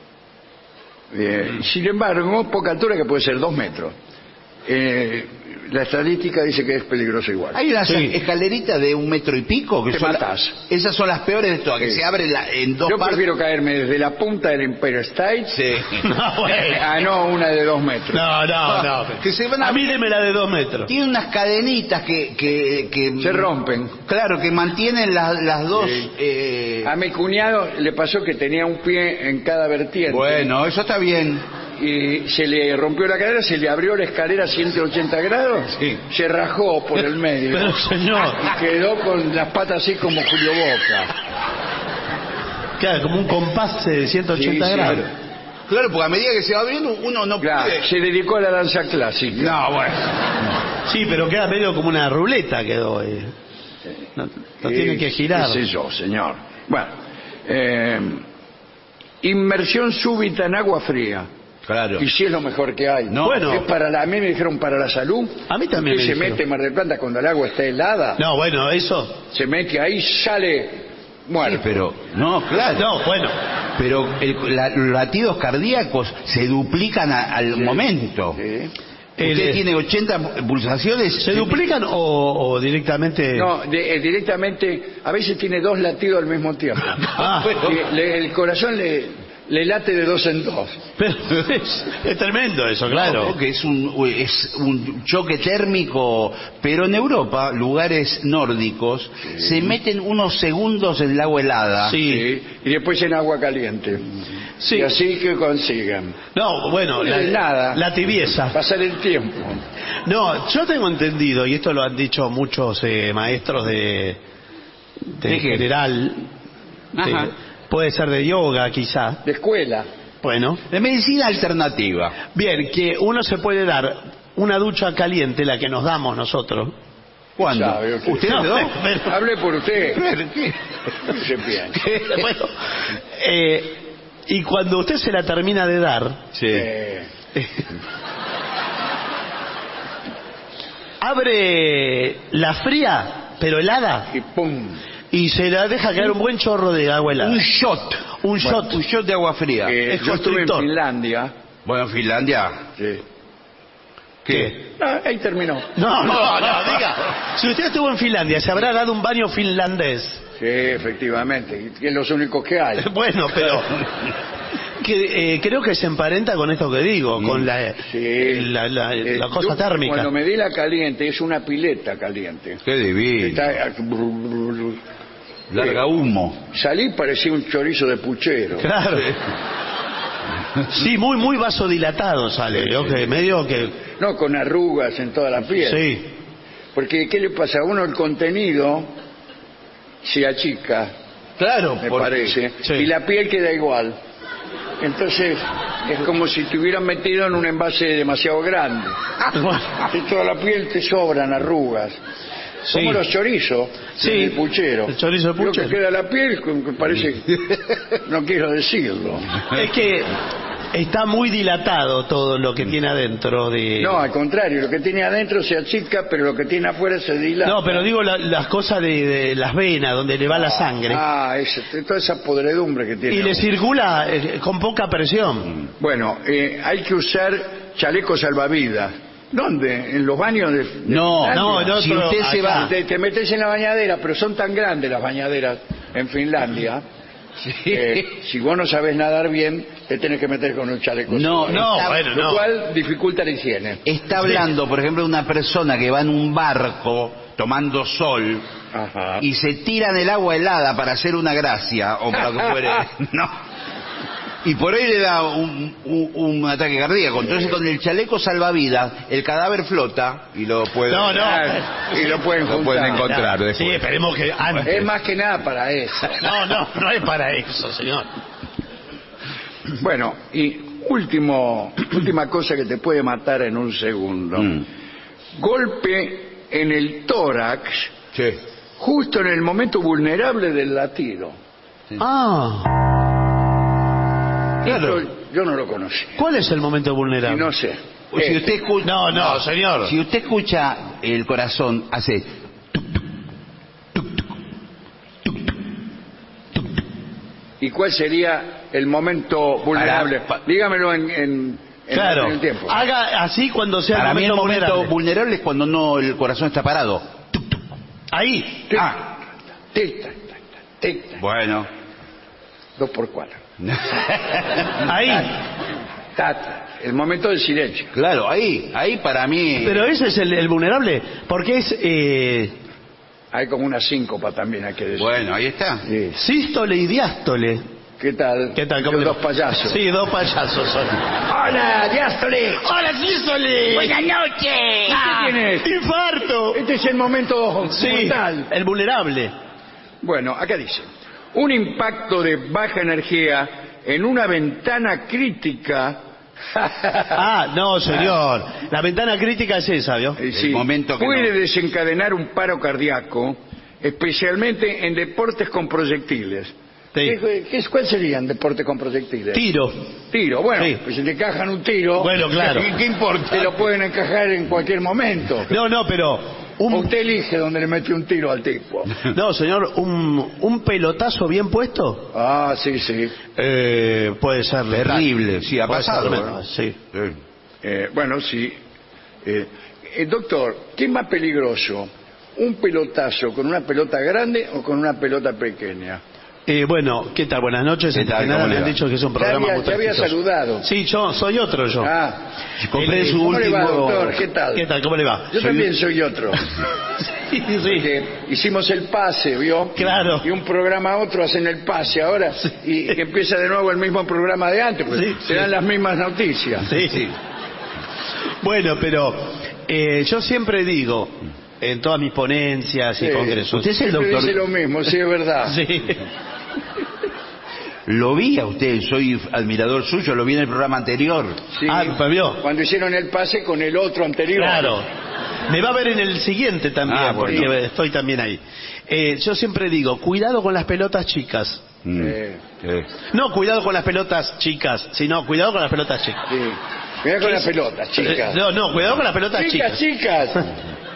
Eh, sin embargo, poca altura que puede ser dos metros. Eh, la estadística dice que es peligroso igual. Hay unas Sí. escaleritas de un metro y pico que Te son matás. esas son las peores de todas, que Sí. se abren la- en dos Yo partes. prefiero caerme desde la punta del Empire State Sí. No, bueno. a no una de dos metros. No, no, no. Que se van a- A mí deme la de dos metros. Tiene unas cadenitas que, que, que- Se rompen. Claro, que mantienen las, las dos. Sí. eh, A mi cuñado le pasó que tenía un pie en cada vertiente. Bueno, eso está bien. Y se le rompió la cadera, se le abrió la escalera a ciento ochenta grados, Sí. se rajó por el medio Pero señor, y quedó con las patas así como Julio Boca. claro, como un compás de ciento ochenta Sí, sí. grados. Claro, porque a medida que se va abriendo, uno no Claro, puede. se dedicó a la danza clásica. No, bueno. Sí, pero queda medio como una ruleta quedó. eh. No, no Sí, tiene que girar. qué sé yo, señor. Bueno, eh, inmersión súbita en agua fría. Claro. Y si es lo mejor que hay. No, bueno. Es para la, a mí me dijeron para la salud. A mí también Usted me se dijeron. mete en Mar del Plata cuando el agua está helada. No, bueno, eso. Se mete ahí, sale Sí, muerto. pero, no, claro. No, bueno. Pero el- la- los latidos cardíacos se duplican a- al momento. Sí. Usted El- tiene ochenta pulsaciones. ¿Se duplican o, o directamente? No, de- eh, directamente, a veces tiene dos latidos al mismo tiempo. Ah, Y le- el corazón le, le late de dos en dos. pero es, es tremendo eso, claro. No, que es un, es un choque térmico, pero en Europa, lugares nórdicos, se meten unos segundos en el agua helada. Sí. Sí, y después en agua caliente. Sí. Y así que consigan. No, bueno, la, nada. la tibieza. Pasar el tiempo. No, yo tengo entendido, y esto lo han dicho muchos eh, maestros de, de ¿De qué? general, de- Ajá. puede ser de yoga quizá, De escuela. bueno, De medicina alternativa. bien, que uno se puede dar una ducha caliente, la que nos damos nosotros. ¿Cuándo? Sabe, usted. ¿Usted No, le dio? pero- Hable por usted. ¿Pero qué? Se piensa. bueno, eh, y cuando usted se la termina de dar, Sí. Eh, abre la fría, pero helada, y pum. y se la deja caer un buen chorro de agua helada. Un shot. Un Bueno, shot. Un shot de agua fría. Eh, es yo estuve en constrictor. Finlandia. Bueno, Finlandia. Sí. ¿Qué? Ah, ahí terminó. No, no, no, diga. Si usted estuvo en Finlandia, ¿se habrá dado un baño finlandés? Sí, efectivamente. Y es los únicos que hay. Bueno, pero que, eh, creo que se emparenta con esto que digo, con la, Sí. la, la- Eh, la cosa yo, térmica. Cuando me di la caliente, es una pileta caliente. Qué divino. Está- Larga humo. Salí, parecía un chorizo de puchero. Claro. Sí, muy, muy vasodilatado sale, ¿vio? Que medio que... No, con arrugas en toda la piel. Sí. Porque, ¿qué le pasa? A uno el contenido se achica, Claro, me por- parece, sí. y la piel queda igual. Entonces, es como si te hubieran metido en un envase demasiado grande. Y toda la piel te sobran arrugas. Sí. Como los chorizos Sí, del puchero. el chorizo de Lo puchero. que queda la piel, con que parece... No quiero decirlo. Es que está muy dilatado todo lo que tiene adentro de... No, al contrario, lo que tiene adentro se achica, pero lo que tiene afuera se dilata. No, pero digo la- las cosas de, de las venas, donde le va la sangre. Ah, ese- toda esa podredumbre que tiene. Y le circula eh, con poca presión. Bueno, eh, hay que usar chalecos salvavidas. ¿Dónde? ¿En los baños de, de No, Finlandia? no, en Si otro- usted se acá. va- Te, te metes en la bañadera, pero son tan grandes las bañaderas en Finlandia. que si vos no sabes nadar bien, te tenés que meter con un chaleco. No, salvavidas. No, está, bueno, Lo no. cual dificulta la higiene. está hablando, por ejemplo, de una persona que va en un barco tomando sol Ajá. y se tira en el agua helada para hacer una gracia o para que fuere. No. Y por ahí le da un, un- un ataque cardíaco. Entonces, con el chaleco salvavidas, el cadáver flota y lo puede. No, no. Ah, y lo pueden Lo juntar. pueden encontrar después. Sí, esperemos que antes. Es más que nada para eso. No, no, no es para eso, señor. Bueno, y último, última cosa que te puede matar en un segundo. Mm. Golpe en el tórax, Sí. justo en el momento vulnerable del latido. Ah, claro. Esto yo no lo conocí. ¿Cuál es el momento Y vulnerable? no sé. O si usted escucha, No, no, señor. si usted escucha el corazón hace ¿Y cuál sería el momento vulnerable? Para- pa- Dígamelo en, en, en- Claro. en el tiempo. Haga así cuando sea para el mí el momento momento vulnerable. vulnerable es cuando no el corazón está parado. Ahí. Tic, Ah, tic, tac, tac, tic, tac. bueno. Dos por cuatro. Ahí. Tat, el momento del silencio. Claro, ahí, ahí para mí. Pero ese es el, el vulnerable, porque es eh, Hay como una síncopa también, hay que decir. Bueno, ahí está. Sí. sístole y diástole. ¿Qué tal? ¿Qué tal? Los ¿Cómo le va? dos payasos. Sí, dos payasos son. ¡Hola, diástole! ¡Hola, sístole! Buenas noches. ¿Qué tienes? ¡Infarto! Este es el momento Sí, mortal. el vulnerable. Bueno, acá dice, un impacto de baja energía en una ventana crítica. Ah, no, señor. La ventana crítica es esa, ¿vio? Eh, El momento que puede no. desencadenar un paro cardíaco, especialmente en deportes con proyectiles. Sí. ¿Qué, qué, ¿Cuál serían deportes con proyectiles? Tiro. Tiro, bueno, Sí. pues si te encajan un tiro, Bueno, claro. ¿qué, qué importa? Te lo pueden encajar en cualquier momento. No, no, pero... O Un, usted elige dónde le mete un tiro al tipo. no, señor, un, un pelotazo bien puesto Ah, sí, sí. eh, puede ser letal. Terrible, sí, ha Puede ser pasado. tremendo, ¿eh? sí. Sí. Eh, bueno, sí. Eh, eh, doctor, ¿qué es más peligroso? ¿Un pelotazo con una pelota grande o con una pelota pequeña? Eh, bueno, ¿qué tal? Buenas noches. ¿Qué Antes tal? que nada ¿Cómo me le han va? dicho que es un Ya programa había, muy ya había prestigioso. saludado. Sí, yo soy otro yo. Ah, Compré Eh, su ¿cómo le va, último. doctor? ¿Qué tal? ¿Qué tal? ¿Cómo le va? Yo Soy- también soy otro. Sí, sí. Porque hicimos el pase, ¿vio? Claro. Y un programa a otro hacen el pase ahora Sí. y que empieza de nuevo el mismo programa de antes, pues Sí, se sí. dan las mismas noticias. Sí, sí. Bueno, pero eh, yo siempre digo, en todas mis ponencias y Sí. congresos... Usted es el Siempre doctor. dice lo mismo, sí, es verdad. Sí. Lo vi a usted, soy admirador suyo, lo vi en el programa anterior. Sí. Ah, ¿me vio? Cuando hicieron el pase con el otro anterior. Claro. Me va a ver en el siguiente también, Ah, bueno. porque estoy también ahí. Eh, yo siempre digo, cuidado con las pelotas chicas. Mm. Eh, Eh. No, cuidado con las pelotas chicas, sino cuidado con las pelotas chicas. sí. Mirá con ¿Qué las es? pelotas, chicas. Eh, No, no, cuidado con las pelotas Chicas, chicas. chicas.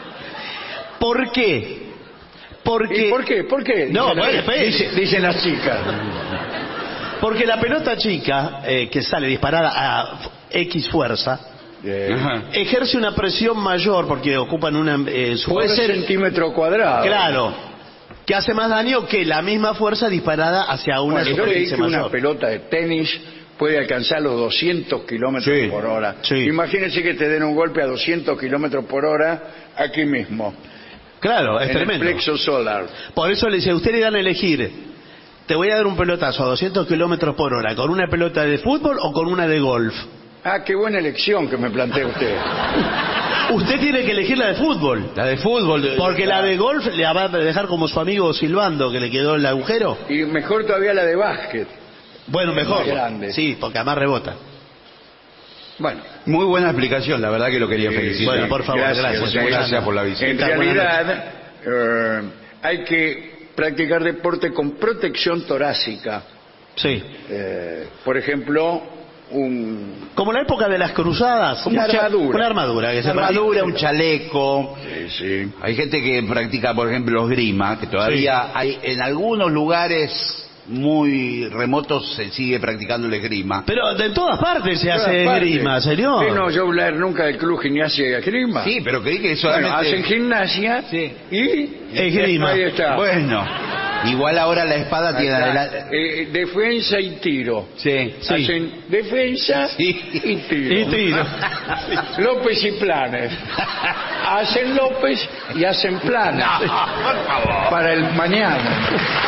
¿Por qué? Porque... ¿Y por qué? ¿Por qué? No, Dicen, bueno, espere. dice- dicen las chicas. Porque la pelota chica, eh, que sale disparada a X fuerza, Eh, Ajá. ejerce una presión mayor porque ocupan una... eh, su- Puede ser centímetro cuadrado. Claro, que hace más daño que la misma fuerza disparada hacia una Bueno, yo leí superficie que una mayor. pelota de tenis puede alcanzar los doscientos kilómetros Sí, por hora. sí. Imagínense que te den un golpe a doscientos kilómetros por hora aquí mismo, Claro, es en tremendo. el plexo solar. Por eso le dice, a usted le dan a elegir, te voy a dar un pelotazo a doscientos kilómetros por hora, ¿con una pelota de fútbol o con una de golf? Ah, qué buena elección que me plantea usted. Usted tiene que elegir la de fútbol. La de fútbol. Porque la de golf le va a dejar como su amigo silbando, que le quedó el agujero. Y mejor todavía la de básquet. Bueno, mejor. Más grande. Sí, porque además rebota. Bueno, Muy buena explicación, la verdad que lo quería Sí, felicitar. bueno, por favor, gracias. Muchas gracias por la visita. en realidad eh, hay que practicar deporte con protección torácica. Sí. Eh, por ejemplo, un... Como la época de las cruzadas. Una Mucha- armadura. Una armadura. Que Una se armadura, un chaleco. Sí, sí. Hay gente que practica, por ejemplo, esgrima, que todavía hay en algunos lugares muy remotos se sigue practicando el esgrima. Pero de todas partes se hace Todas partes. esgrima, señor. Sí, no, yo hablar nunca del club gimnasia y esgrima. Sí, pero creí que Bueno, solamente... hacen gimnasia Sí. y... Esgrima. Ahí está. Bueno, igual ahora la espada Ahí tiene... está. la- Eh, defensa y tiro. Sí, Sí. Hacen defensa Sí. y tiro. Y tiro. López y Planes. Hacen López y hacen Planes. por favor. Para el mañana.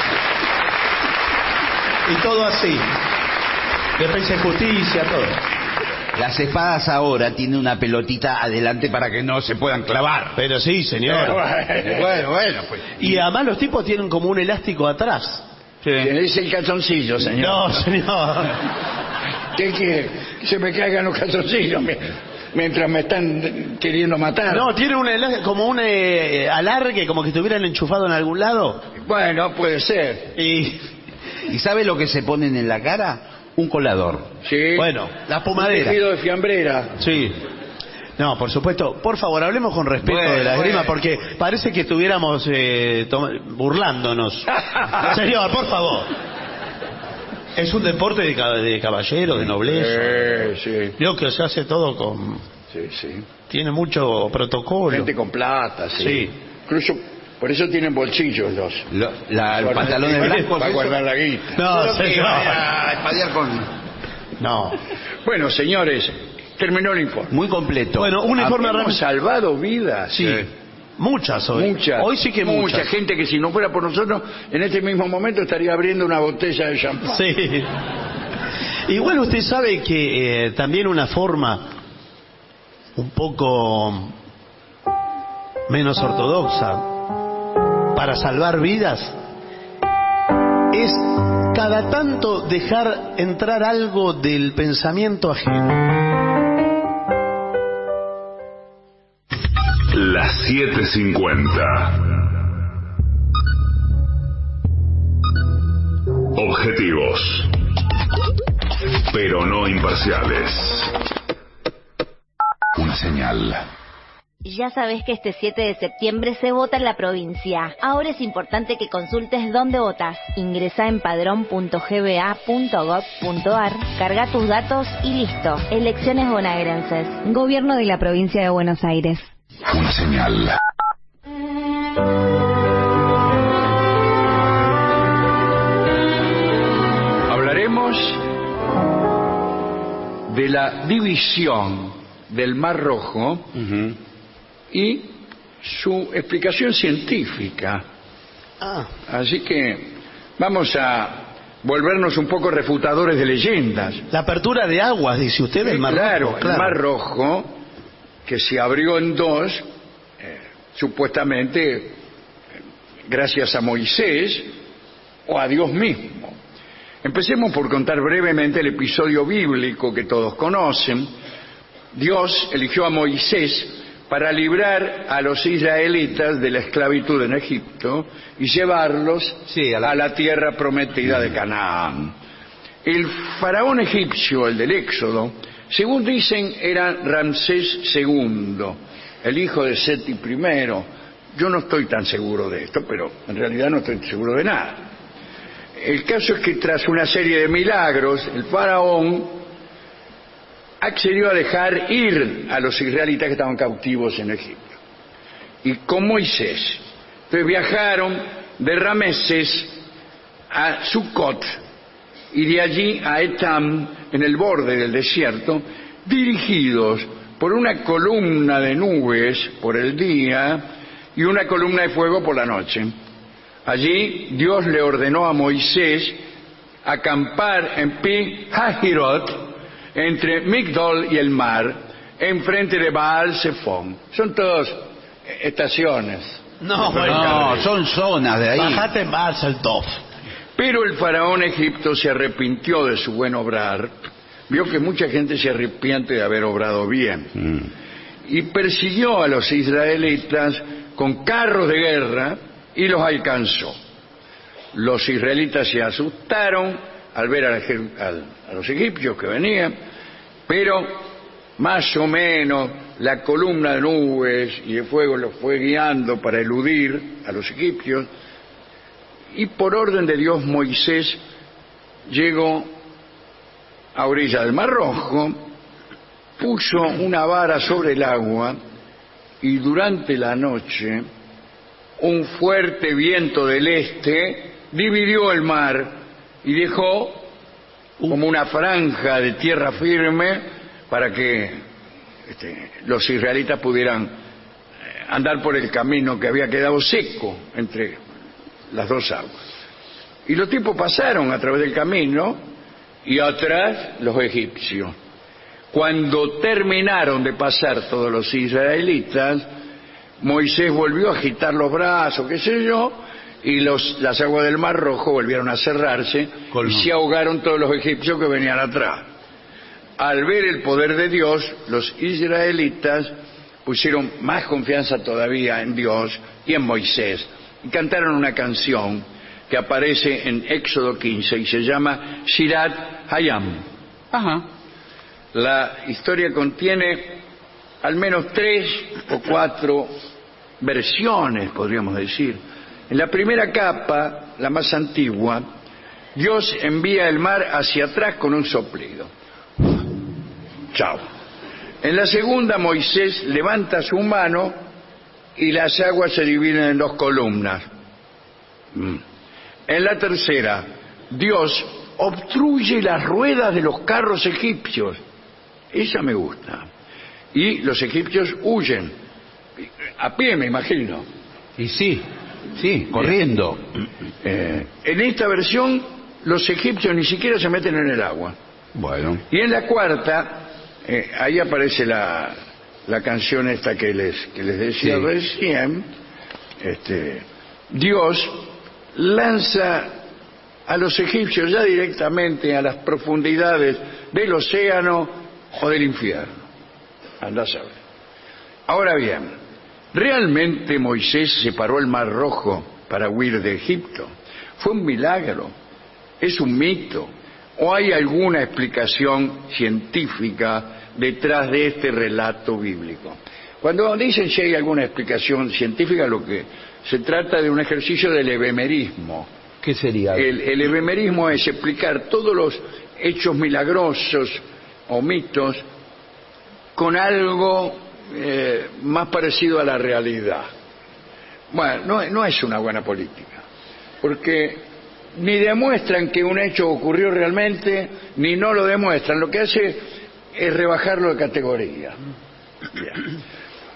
Y todo así. Defensa y justicia, todo. Las espadas ahora tienen una pelotita adelante para que no se puedan clavar. Pero sí, señor. Bueno, bueno, pues. Y además los tipos tienen como un elástico atrás. Es el calzoncillo, señor. No, señor. ¿Qué quiere? Que se me caigan los calzoncillos mi- mientras me están queriendo matar. No, tiene un elá- como un eh, alargue, como que estuvieran enchufado en algún lado. Bueno, puede ser. Y ¿Y sabe lo que se ponen en la cara? Un colador. Sí. bueno, la Un pomadera. tejido de fiambrera. Sí. No, por supuesto. Por favor, hablemos con respeto Bueno, de la esgrima, bueno. porque parece que estuviéramos eh, toma- burlándonos. Señor, por favor. Es un deporte de, ca- de caballero, de nobleza. Eh, sí, Creo que se hace todo con... sí, sí. Tiene mucho protocolo. Gente con plata, sí. Sí. Incluso, por eso tienen bolsillos los... Lo- la- el Guardan- pantalón de blanco. Para guardar la guita. No, Solo que señor. vaya a espadear con... No. Bueno, señores, terminó el informe. Muy completo. Bueno, un informe Hemos realmente... salvado vidas. Sí. Muchas hoy. Muchas. Hoy sí que Mucha muchas. gente que si no fuera por nosotros, en este mismo momento estaría abriendo una botella de champán. Sí. Igual usted sabe que eh, también una forma un poco menos ortodoxa para salvar vidas es cada tanto dejar entrar algo del pensamiento ajeno. Las siete cincuenta. Objetivos, pero no imparciales. Una señal. Ya sabes que este siete de septiembre se vota en la provincia. Ahora es importante que consultes dónde votas. Ingresa en padrón punto g b a punto gov punto a r, carga tus datos y listo. Elecciones bonaerenses. Gobierno de la provincia de Buenos Aires. Una señal. Hablaremos de la división del Mar Rojo Ujú. y su explicación científica. Ah, Así que vamos a volvernos un poco refutadores de leyendas. la apertura de aguas, dice usted, del Eh, Mar claro, Rojo. el Mar Rojo, que se abrió en dos, eh, supuestamente eh, gracias a Moisés o a Dios mismo. Empecemos por contar brevemente el episodio bíblico que todos conocen. Dios eligió a Moisés para librar a los israelitas de la esclavitud en Egipto y llevarlos Sí, a a, la- la... tierra prometida de Canaán. El faraón egipcio, el del Éxodo, según dicen, era Ramsés segundo, el hijo de Seti primero. Yo no estoy tan seguro de esto, pero en realidad no estoy seguro de nada. El caso es que tras una serie de milagros, el faraón accedió a dejar ir a los israelitas que estaban cautivos en Egipto. Y con Moisés. Entonces viajaron de Rameses a Sucot y de allí a Etam, en el borde del desierto, dirigidos por una columna de nubes por el día y una columna de fuego por la noche. Allí Dios le ordenó a Moisés acampar en Pi Hahirot, entre Migdol y el mar, enfrente de Baal Zephon. Son todas estaciones. No, No, son zonas de ahí. Bajate en Barceltov. Pero el faraón egipto se arrepintió de su buen obrar. Vio que mucha gente se arrepiente de haber obrado bien. Mm. Y persiguió a los israelitas con carros de guerra y los alcanzó. Los israelitas se asustaron al ver al ejer- al- a los egipcios que venían, pero más o menos la columna de nubes y de fuego los fue guiando para eludir a los egipcios, y por orden de Dios Moisés llegó a orilla del Mar Rojo, puso una vara sobre el agua y durante la noche un fuerte viento del este dividió el mar y dejó como una franja de tierra firme para que este, los israelitas pudieran eh, andar por el camino que había quedado seco entre las dos aguas. Y los tipos pasaron a través del camino y atrás los egipcios. Cuando terminaron de pasar todos los israelitas, Moisés volvió a agitar los brazos, qué sé yo, y los, las aguas del Mar Rojo volvieron a cerrarse Colmo. y se ahogaron todos los egipcios que venían atrás. Al ver el poder de Dios, los israelitas pusieron más confianza todavía en Dios y en Moisés y cantaron una canción que aparece en Éxodo quince y se llama Shirat Hayam. Ajá. La historia contiene al menos tres o cuatro versiones, podríamos decir. En la primera capa, la más antigua, Dios envía el mar hacia atrás con un soplido. Chao. En la segunda, Moisés levanta su mano y las aguas se dividen en dos columnas. Mm. En la tercera, Dios obstruye las ruedas de los carros egipcios. Esa me gusta. Y los egipcios huyen. A pie, me imagino. Y sí, sí, corriendo. Eh, en esta versión, los egipcios ni siquiera se meten en el agua. Bueno. Y en la cuarta, eh, ahí aparece la, la canción esta que les, que les decía Sí. recién. Este, Dios lanza a los egipcios ya directamente a las profundidades del océano o del infierno. Andá a saber. Ahora bien, ¿realmente Moisés separó el Mar Rojo para huir de Egipto? ¿Fue un milagro? ¿Es un mito? ¿O hay alguna explicación científica detrás de este relato bíblico? Cuando dicen si hay alguna explicación científica, lo que se trata de un ejercicio del ebemerismo. ¿Qué sería? El, el ebemerismo es explicar todos los hechos milagrosos o mitos con algo eh, más parecido a la realidad. Bueno, no, no es una buena política, porque ni demuestran que un hecho ocurrió realmente, ni no lo demuestran. Lo que hace es rebajarlo de categoría. Bien.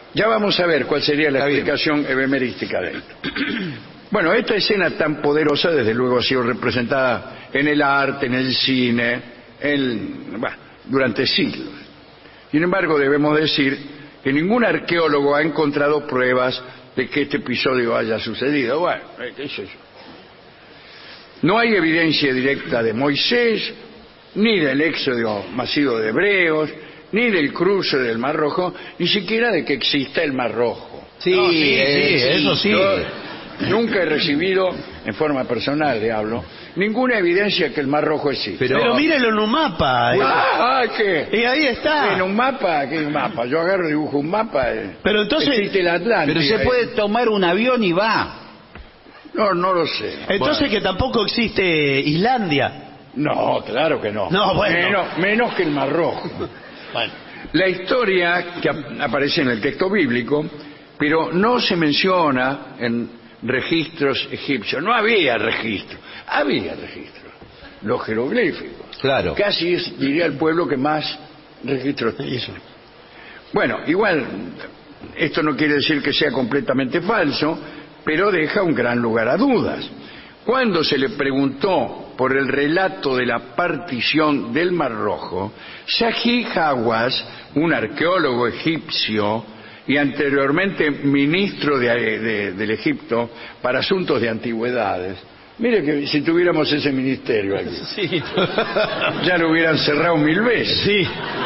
Ya vamos a ver cuál sería la Está bien. explicación ebemerística de esto. Bueno, esta escena tan poderosa, desde luego, ha sido representada en el arte, en el cine, en, bueno, durante siglos. Sin embargo, debemos decir que ningún arqueólogo ha encontrado pruebas de que este episodio haya sucedido. Bueno, qué sé yo. No hay evidencia directa de Moisés, ni del éxodo masivo de hebreos, ni del cruce del Mar Rojo, ni siquiera de que exista el Mar Rojo. Sí, No, sí, eh, sí, eso sí. Yo nunca he recibido, en forma personal le hablo, ninguna evidencia que el Mar Rojo existe. Pero- Pero mírelo en un mapa. eh. Ah, ¿qué? Y ahí está. En un mapa, ¿qué mapa? Yo agarro y dibujo un mapa. eh. Pero entonces- Existe el Atlántico. Pero se puede tomar un avión y va. No, no lo sé. Entonces que tampoco existe Islandia. No, claro que no. No, bueno. Menos, menos que el Mar Rojo. Bueno. La historia que ap- aparece en el texto bíblico, pero no se menciona en registros egipcios. No había registros. Había registros. Los jeroglíficos. Claro. Casi es, diría, el pueblo que más registros tiene. Bueno, igual, esto no quiere decir que sea completamente falso, pero deja un gran lugar a dudas. Cuando se le preguntó por el relato de la partición del Mar Rojo, Zahi Hawass, un arqueólogo egipcio y anteriormente ministro de, de- del Egipto para asuntos de antigüedades, mire que si tuviéramos ese ministerio aquí, Sí. ya lo hubieran cerrado mil veces. Sí.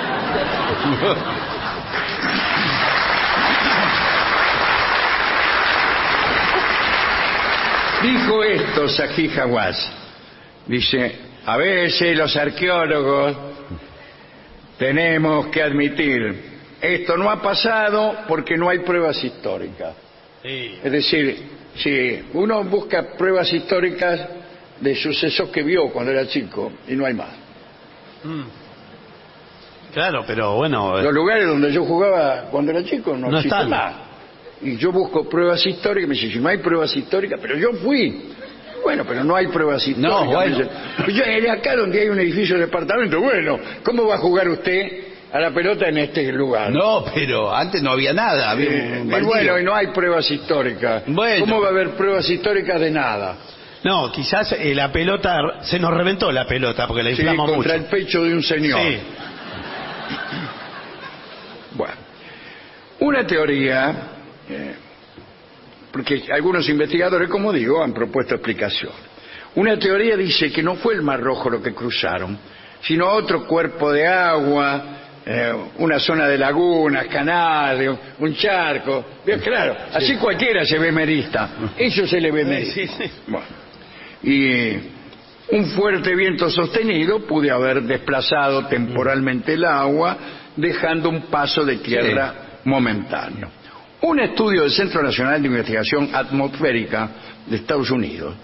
Dijo esto Zahi Hawass. Dice, a veces los arqueólogos tenemos que admitir, esto no ha pasado porque no hay pruebas históricas. Sí. Es decir, si uno busca pruebas históricas de sucesos que vio cuando era chico y no hay más. Mm. Claro, pero bueno. eh, Los lugares donde yo jugaba cuando era chico no, No existen están. más. Y yo busco pruebas históricas, me dice, si no hay pruebas históricas, pero yo fui. Bueno, pero no hay pruebas históricas. No, bueno. Me dice, "Pues yo era acá donde hay un edificio de departamento. Bueno, ¿cómo va a jugar usted a la pelota en este lugar? No, pero antes no había nada. Había Eh, un y baldío. bueno, y no hay pruebas históricas. Bueno. ¿Cómo va a haber pruebas históricas de nada? No, quizás eh, la pelota, se nos reventó la pelota porque la Sí, inflamos contra mucho. el pecho de un señor. Sí. Bueno, una teoría, eh, porque algunos investigadores, como digo, han propuesto explicación. Una teoría dice que no fue el Mar Rojo lo que cruzaron, sino otro cuerpo de agua, eh, una zona de lagunas, canales, un charco. Bien, claro, así cualquiera se ve merista. Eso se le ve merista. Sí, sí. Bueno, y un fuerte viento sostenido pude haber desplazado temporalmente el agua, dejando un paso de tierra momentáneo. Un estudio del Centro Nacional de Investigación Atmosférica de Estados Unidos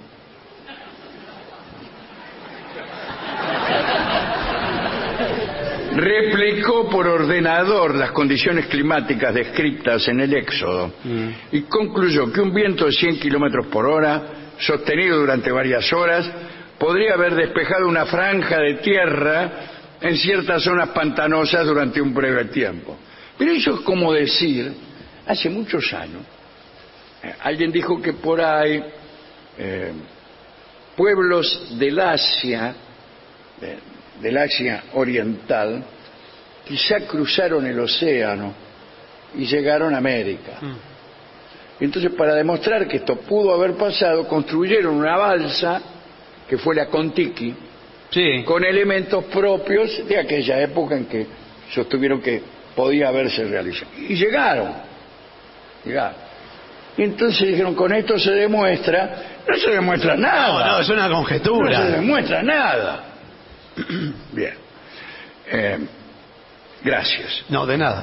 replicó por ordenador las condiciones climáticas descritas en el Éxodo y concluyó que un viento de cien kilómetros por hora, sostenido durante varias horas, podría haber despejado una franja de tierra en ciertas zonas pantanosas durante un breve tiempo. Pero eso es como decir, hace muchos años, eh, alguien dijo que por ahí eh, pueblos del Asia, de- del Asia oriental, quizá cruzaron el océano y llegaron a América. Y entonces, para demostrar que esto pudo haber pasado, construyeron una balsa que fue la Kon-Tiki, Sí. con elementos propios de aquella época en que sostuvieron que podía haberse realizado. Y llegaron, llegaron. Y entonces dijeron, con esto se demuestra, no se demuestra No, nada. no, es una No se conjetura. demuestra nada. Bien. Eh, gracias. No, de nada.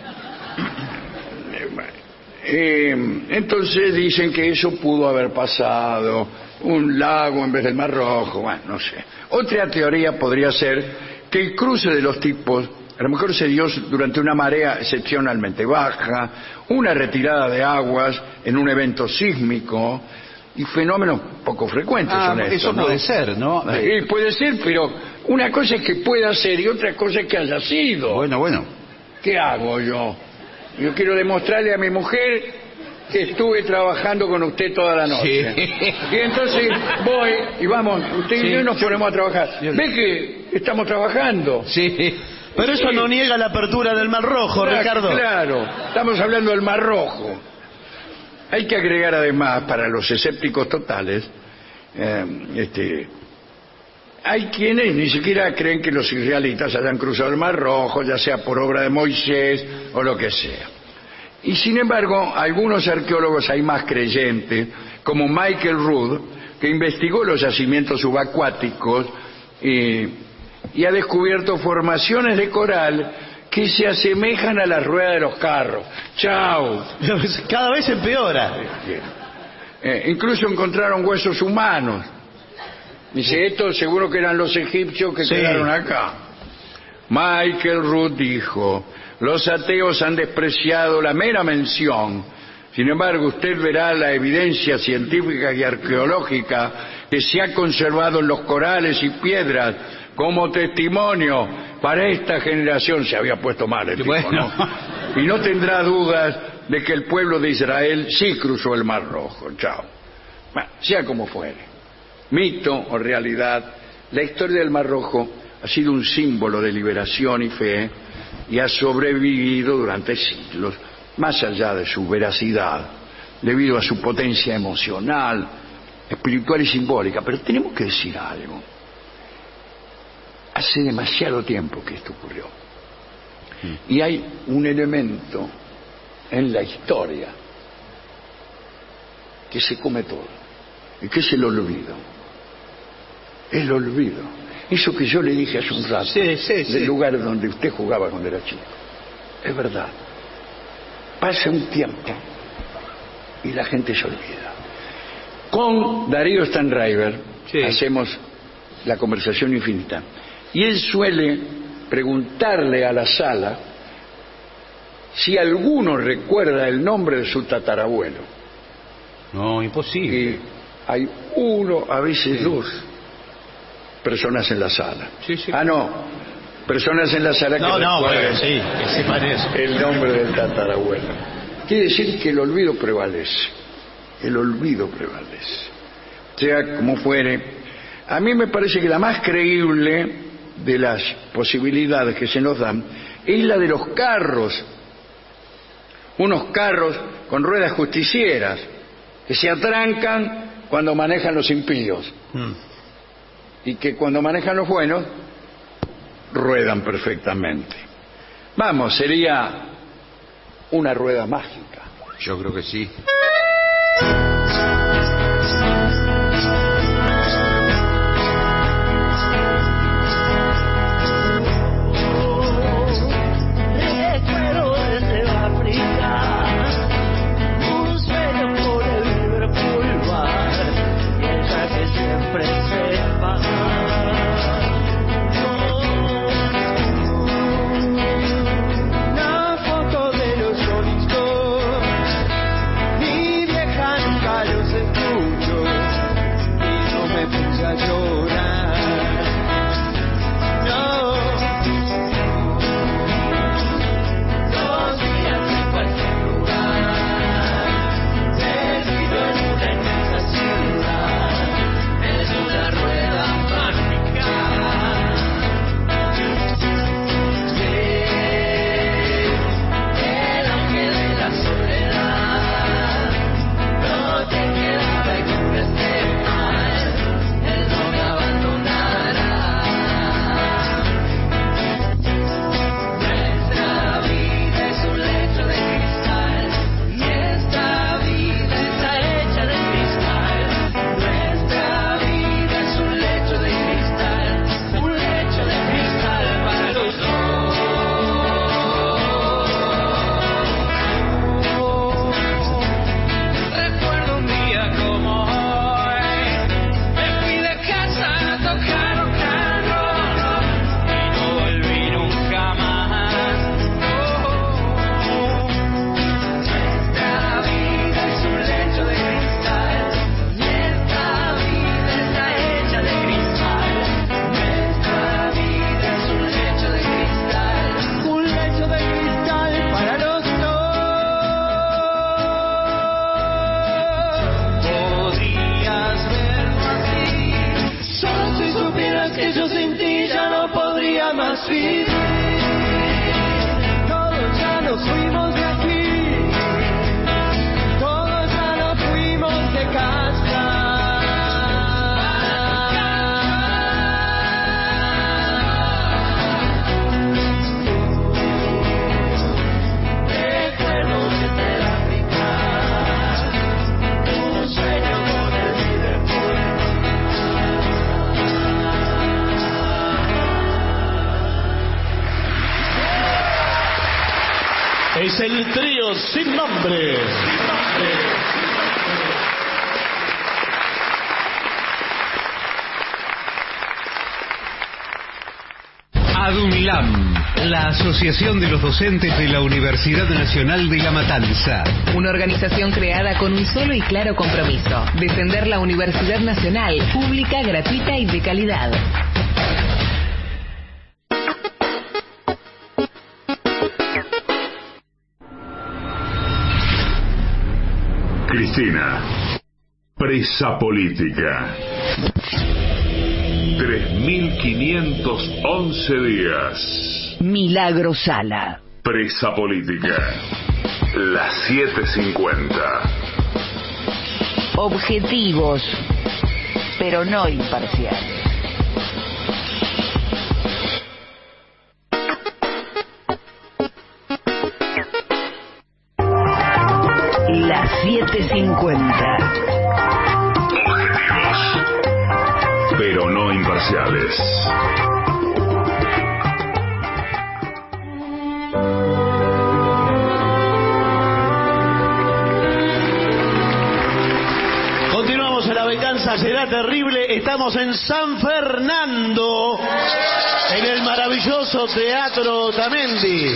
Eh, bueno. Eh, entonces dicen que eso pudo haber pasado, un lago en vez del Mar Rojo, bueno, no sé. Otra teoría podría ser que el cruce de los tipos a lo mejor se dio durante una marea excepcionalmente baja, una retirada de aguas en un evento sísmico y fenómenos poco frecuentes Ah, son estos, eso ¿no? puede ser, ¿no? Sí, puede ser, pero una cosa es que pueda ser y otra cosa es que haya sido. Bueno, bueno. ¿Qué hago yo? Yo quiero demostrarle a mi mujer que estuve trabajando con usted toda la noche. Sí. Y entonces voy y vamos, usted Sí. y yo nos ponemos a trabajar. Yo- ¿Ve que estamos trabajando? Sí. Pero eso Sí. no niega la apertura del Mar Rojo, Claro, Ricardo. Claro, estamos hablando del Mar Rojo. Hay que agregar además, para los escépticos totales, eh, este, hay quienes ni siquiera creen que los israelitas hayan cruzado el Mar Rojo, ya sea por obra de Moisés o lo que sea. Y sin embargo, algunos arqueólogos hay más creyentes, como Michael Rood, que investigó los yacimientos subacuáticos y, y ha descubierto formaciones de coral que se asemejan a las ruedas de los carros. ¡Chao! Cada vez empeora. Eh, incluso encontraron huesos humanos. Dice, estos seguro que eran los egipcios que Sí. quedaron acá. Michael Rood dijo, los ateos han despreciado la mera mención. Sin embargo, usted verá la evidencia científica y arqueológica que se ha conservado en los corales y piedras como testimonio para esta generación. Se había puesto mal el tipo, Bueno. ¿no? Y no tendrá dudas de que el pueblo de Israel sí cruzó el Mar Rojo. Chao. Bueno, sea como fuere, mito o realidad, la historia del Mar Rojo ha sido un símbolo de liberación y fe y ha sobrevivido durante siglos, más allá de su veracidad, debido a su potencia emocional, espiritual y simbólica. Pero tenemos que decir algo. Hace demasiado tiempo que esto ocurrió. Y hay un elemento en la historia que se come todo, y que es el olvido. El olvido. Eso que yo le dije hace un rato, Sí, sí, sí. del lugar donde usted jugaba cuando era chico. Es verdad. Pasa un tiempo y la gente se olvida. Con Darío Stanraiver Sí. hacemos la conversación infinita. Y él suele preguntarle a la sala si alguno recuerda el nombre de su tatarabuelo. No, imposible. Y hay uno, a veces dos personas en la sala. Sí, sí. Ah, no, personas en la sala que No, no, recuerdan bueno, sí, que sepan eso. el nombre del tatarabuelo. Quiere decir que el olvido prevalece. El olvido prevalece. Sea como fuere, a mí me parece que la más creíble de las posibilidades que se nos dan es la de los carros. Unos carros con ruedas justicieras que se atrancan cuando manejan los impíos Mm. y que cuando manejan los buenos ruedan perfectamente. Vamos, sería una rueda mágica. Yo creo que sí. Recuerdo desde África un sueño por el Liverpool bar y ella que siempre se va. Una foto de los Rolling Stones, mi vieja decías que yo sin ti ya no podría más vivir. Todos ya nos fuimos de aquí, todos ya nos fuimos de casa. Es el trío sin nombre. ADUNLAM, la Asociación de los Docentes de la Universidad Nacional de La Matanza. Una organización creada con un solo y claro compromiso: defender la Universidad Nacional, pública, gratuita y de calidad. Cristina, presa política. tres mil quinientos once días. Milagro Sala. Presa política. Las siete cincuenta. Objetivos, pero no imparciales. Las siete cincuenta. Objetivos, pero no imparciales. Continuamos en La Venganza Será Terrible. Estamos en San Fernando, en el maravilloso Teatro Tamendi.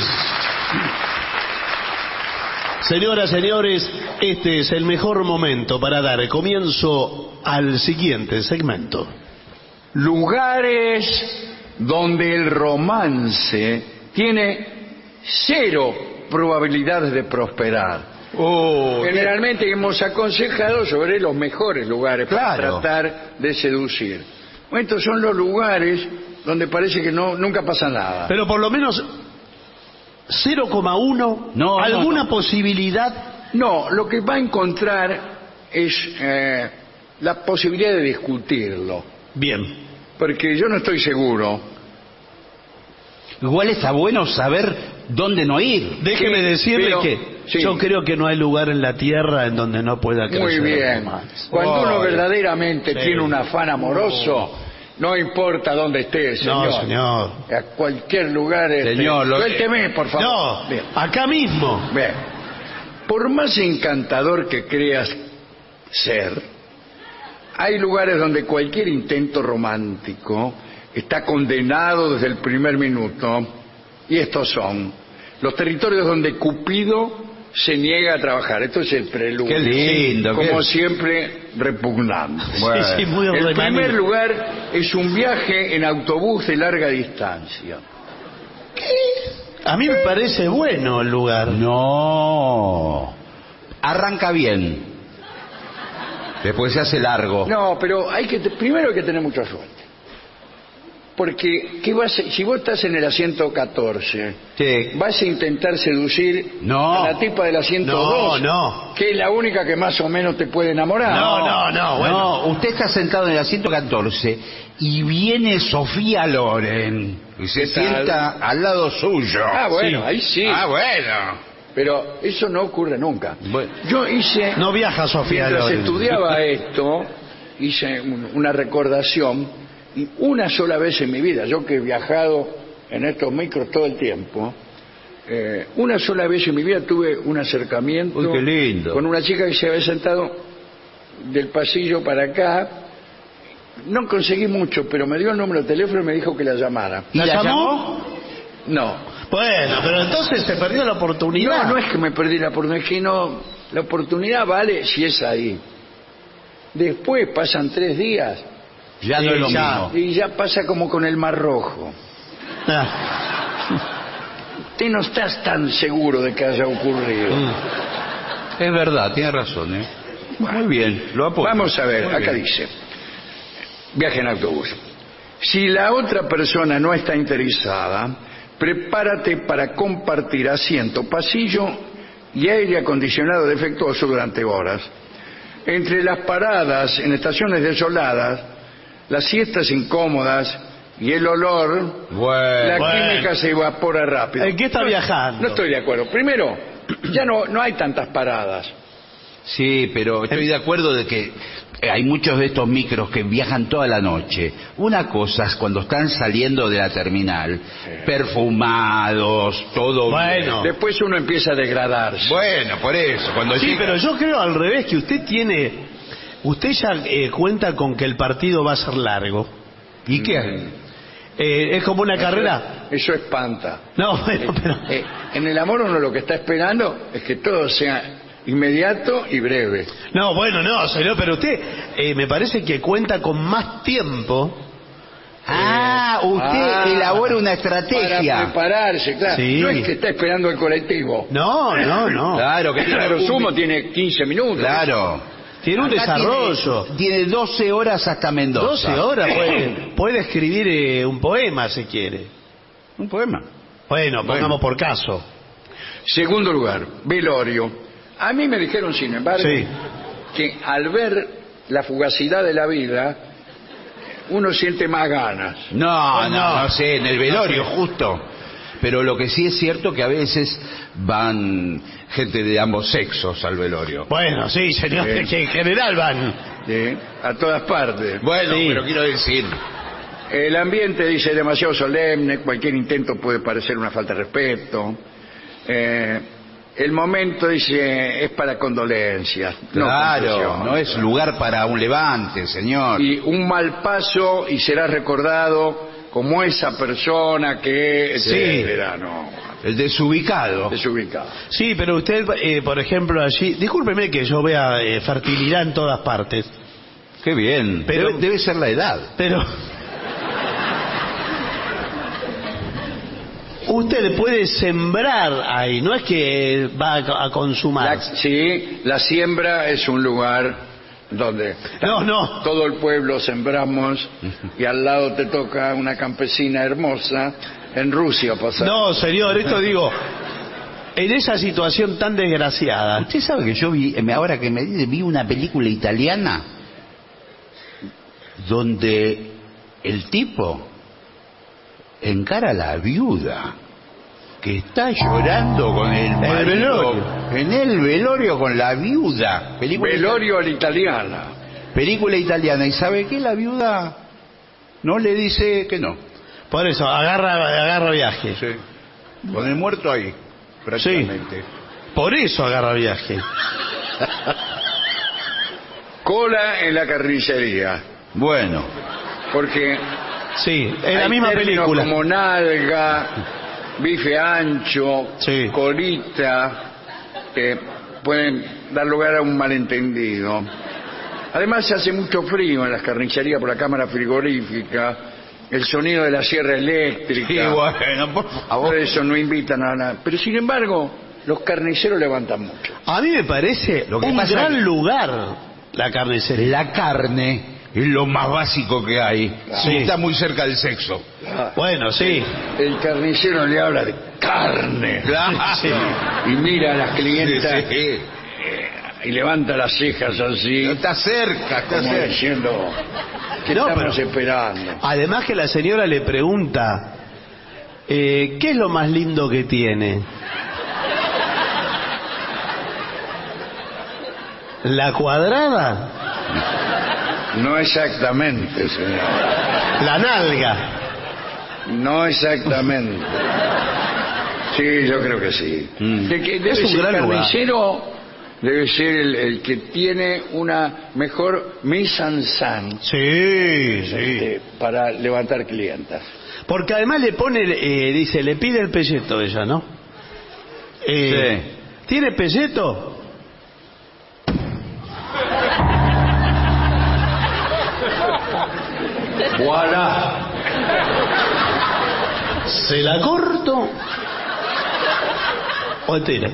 Señoras, señores, este es el mejor momento para dar comienzo al siguiente segmento. Lugares donde el romance tiene cero probabilidades de prosperar. Oh, Generalmente hemos aconsejado sobre los mejores lugares para Claro. tratar de seducir. Bueno, estos son los lugares donde parece que no nunca pasa nada. pero por lo menos cero coma uno, No, no, alguna no. posibilidad. No, lo que va a encontrar es eh, la posibilidad de discutirlo. Bien. Porque yo no estoy seguro. Igual está bueno saber dónde no ir. Déjeme Sí, decirle pero- que sí. yo creo que no hay lugar en la tierra en donde no pueda crecer Muy bien. el romance. Cuando uno Ay. verdaderamente Sí. tiene un afán amoroso, no importa dónde esté, señor. No, señor. A cualquier lugar. este, Señor, lo- Suélteme, por favor. No, Bien. acá mismo. Bien. Por más encantador que creas ser, hay lugares donde cualquier intento romántico está condenado desde el primer minuto, y estos son los territorios donde Cupido se niega a trabajar. Esto es el preludio. Qué lindo, Como qué- siempre, repugnante. Bueno. Sí, sí, muy El remanente. primer lugar es un viaje en autobús de larga distancia. A mí me parece bueno el lugar. No. Arranca bien. Después se hace largo. No, pero hay que primero hay que tener mucha suerte. Porque ¿qué vas a- si vos estás en el asiento catorce, Sí. vas a intentar seducir No. a la tipa del asiento No, dos, no. que es la única que más o menos te puede enamorar. No, no, no, bueno. No, usted está sentado en el asiento catorce y viene Sofía Loren y se ¿Qué tal? sienta al lado suyo. Ah, bueno, Sí. ahí sí. Ah, bueno. Pero eso no ocurre nunca. Bueno. Yo hice, No viaja Sofía mientras Loren. estudiaba esto, hice un- una recordación, y una sola vez en mi vida, yo que he viajado en estos micros todo el tiempo, eh, una sola vez en mi vida tuve un acercamiento Uy, qué lindo. con una chica que se había sentado del pasillo para acá. No conseguí mucho, pero me dio el número de teléfono y me dijo que la llamara. ¿La ¿La llamó? No. Bueno, pero entonces se perdió la oportunidad. No, no es que me perdí la oportunidad, es que no, la oportunidad vale si es ahí. Después pasan tres días Ya Sí, no es lo ya. mismo. y ya pasa como con el Mar Rojo. Ah, Usted no estás tan seguro de que haya ocurrido. Mm. Es verdad, tiene razón, ¿eh? Muy bien, lo apoyo. Vamos a ver, Muy acá bien. dice, viaje en autobús. Si la otra persona no está interesada, prepárate para compartir asiento, pasillo y aire acondicionado defectuoso durante horas. Entre las paradas en estaciones desoladas, las siestas incómodas y el olor, Bueno, la bueno. química se evapora rápido. ¿En qué está No, viajando? No estoy de acuerdo. Primero, ya no, no hay tantas paradas. Sí, pero estoy de acuerdo de que hay muchos de estos micros que viajan toda la noche. Una cosa es cuando están saliendo de la terminal, perfumados, todo Bueno. bien. Después uno empieza a degradarse. Bueno, por eso, cuando Sí, llega- pero yo creo al revés, que usted tiene... Usted ya eh, cuenta con que el partido va a ser largo. ¿Y qué? Eh, es como una carrera... Eso espanta. No, bueno, pero... Eh, en el amor uno lo que está esperando es que todo sea inmediato y breve. No, bueno, no, señor, pero usted eh, me parece que cuenta con más tiempo. Ah, usted Ah, elabora una Para estrategia. prepararse, claro. Sí. No es que está esperando el colectivo. No, no, no. Claro, que tiene Claro, un- sumo tiene quince minutos. Claro. Tiene un Acá desarrollo. Tiene, tiene doce horas hasta Mendoza. doce horas puede, puede escribir eh, un poema si quiere. Un poema. Bueno, pongamos Bueno. por caso. Segundo lugar, velorio. A mí me dijeron, sin embargo, Sí. que al ver la fugacidad de la vida, uno siente más ganas. No, No, no, no sé, en el velorio, no sé. justo. Pero lo que sí es cierto que a veces van gente de ambos sexos al velorio. Bueno, sí, señor, Sí. que en general van. ¿Sí? A todas partes. Bueno, Sí. pero quiero decir... El ambiente, dice, demasiado solemne, cualquier intento puede parecer una falta de respeto. Eh, el momento, dice, es para condolencias. no Claro, confesión. no es lugar para un levante, señor. Y un mal paso y serás recordado como esa persona que... Sí. etcétera, no, El desubicado. desubicado. Sí, pero usted, eh, por ejemplo, allí... Discúlpeme que yo vea eh, fertilidad en todas partes, Qué bien. Pero- debe, debe ser la edad. pero... Usted puede sembrar ahí, no es que va a, a consumar. La, sí, la siembra es un lugar donde No, no. todo el pueblo sembramos y al lado te toca una campesina hermosa en Rusia pasar. No, señor, esto digo, en esa situación tan desgraciada. Usted sabe que yo vi, ahora que me dice, vi una película italiana donde el tipo encara a la viuda que está llorando con el marido, velorio. en el velorio con la viuda. Película, Velorio a la italiana. película italiana. ¿Y sabe qué? La viuda no le dice que no. Por eso, agarra, agarra viaje. Sí. Con el muerto ahí, prácticamente. Por eso agarra viaje. Cola en la carnicería. Bueno, Porque Sí, en la hay misma términos película. como nalga, bife ancho, Sí. colita, que pueden dar lugar a un malentendido. Además se hace mucho frío en las carnicerías por la cámara frigorífica, el sonido de la sierra eléctrica. y bueno, por Todo favor. eso no invitan a nada. Pero sin embargo, los carniceros levantan mucho. A mí me parece Lo que un pasa gran que- lugar la carnicería. La carne es lo más básico que hay. Sí. Está muy cerca del sexo. Bueno, sí. El carnicero le habla de carne. Claro. Sí. Y mira a las clientas Sí, sí. y levanta las cejas así, Está cerca, está como cerca. diciendo que No, estamos pero- esperando. Además que la señora le pregunta, eh, ¿qué es lo más lindo que tiene? ¿La cuadrada? No exactamente, señor. ¿La nalga? No exactamente. Sí, yo creo que sí. Mm. De que debe Es un ser gran lugar. carnicero, debe ser el, el que tiene una mejor mise en scène Sí, este, para levantar clientas. Porque además le pone, eh, dice, le pide el pelleto ella, ¿no? Eh, ¿Tiene pelleto? Voilà. ¿Se la corto? ¿O tira?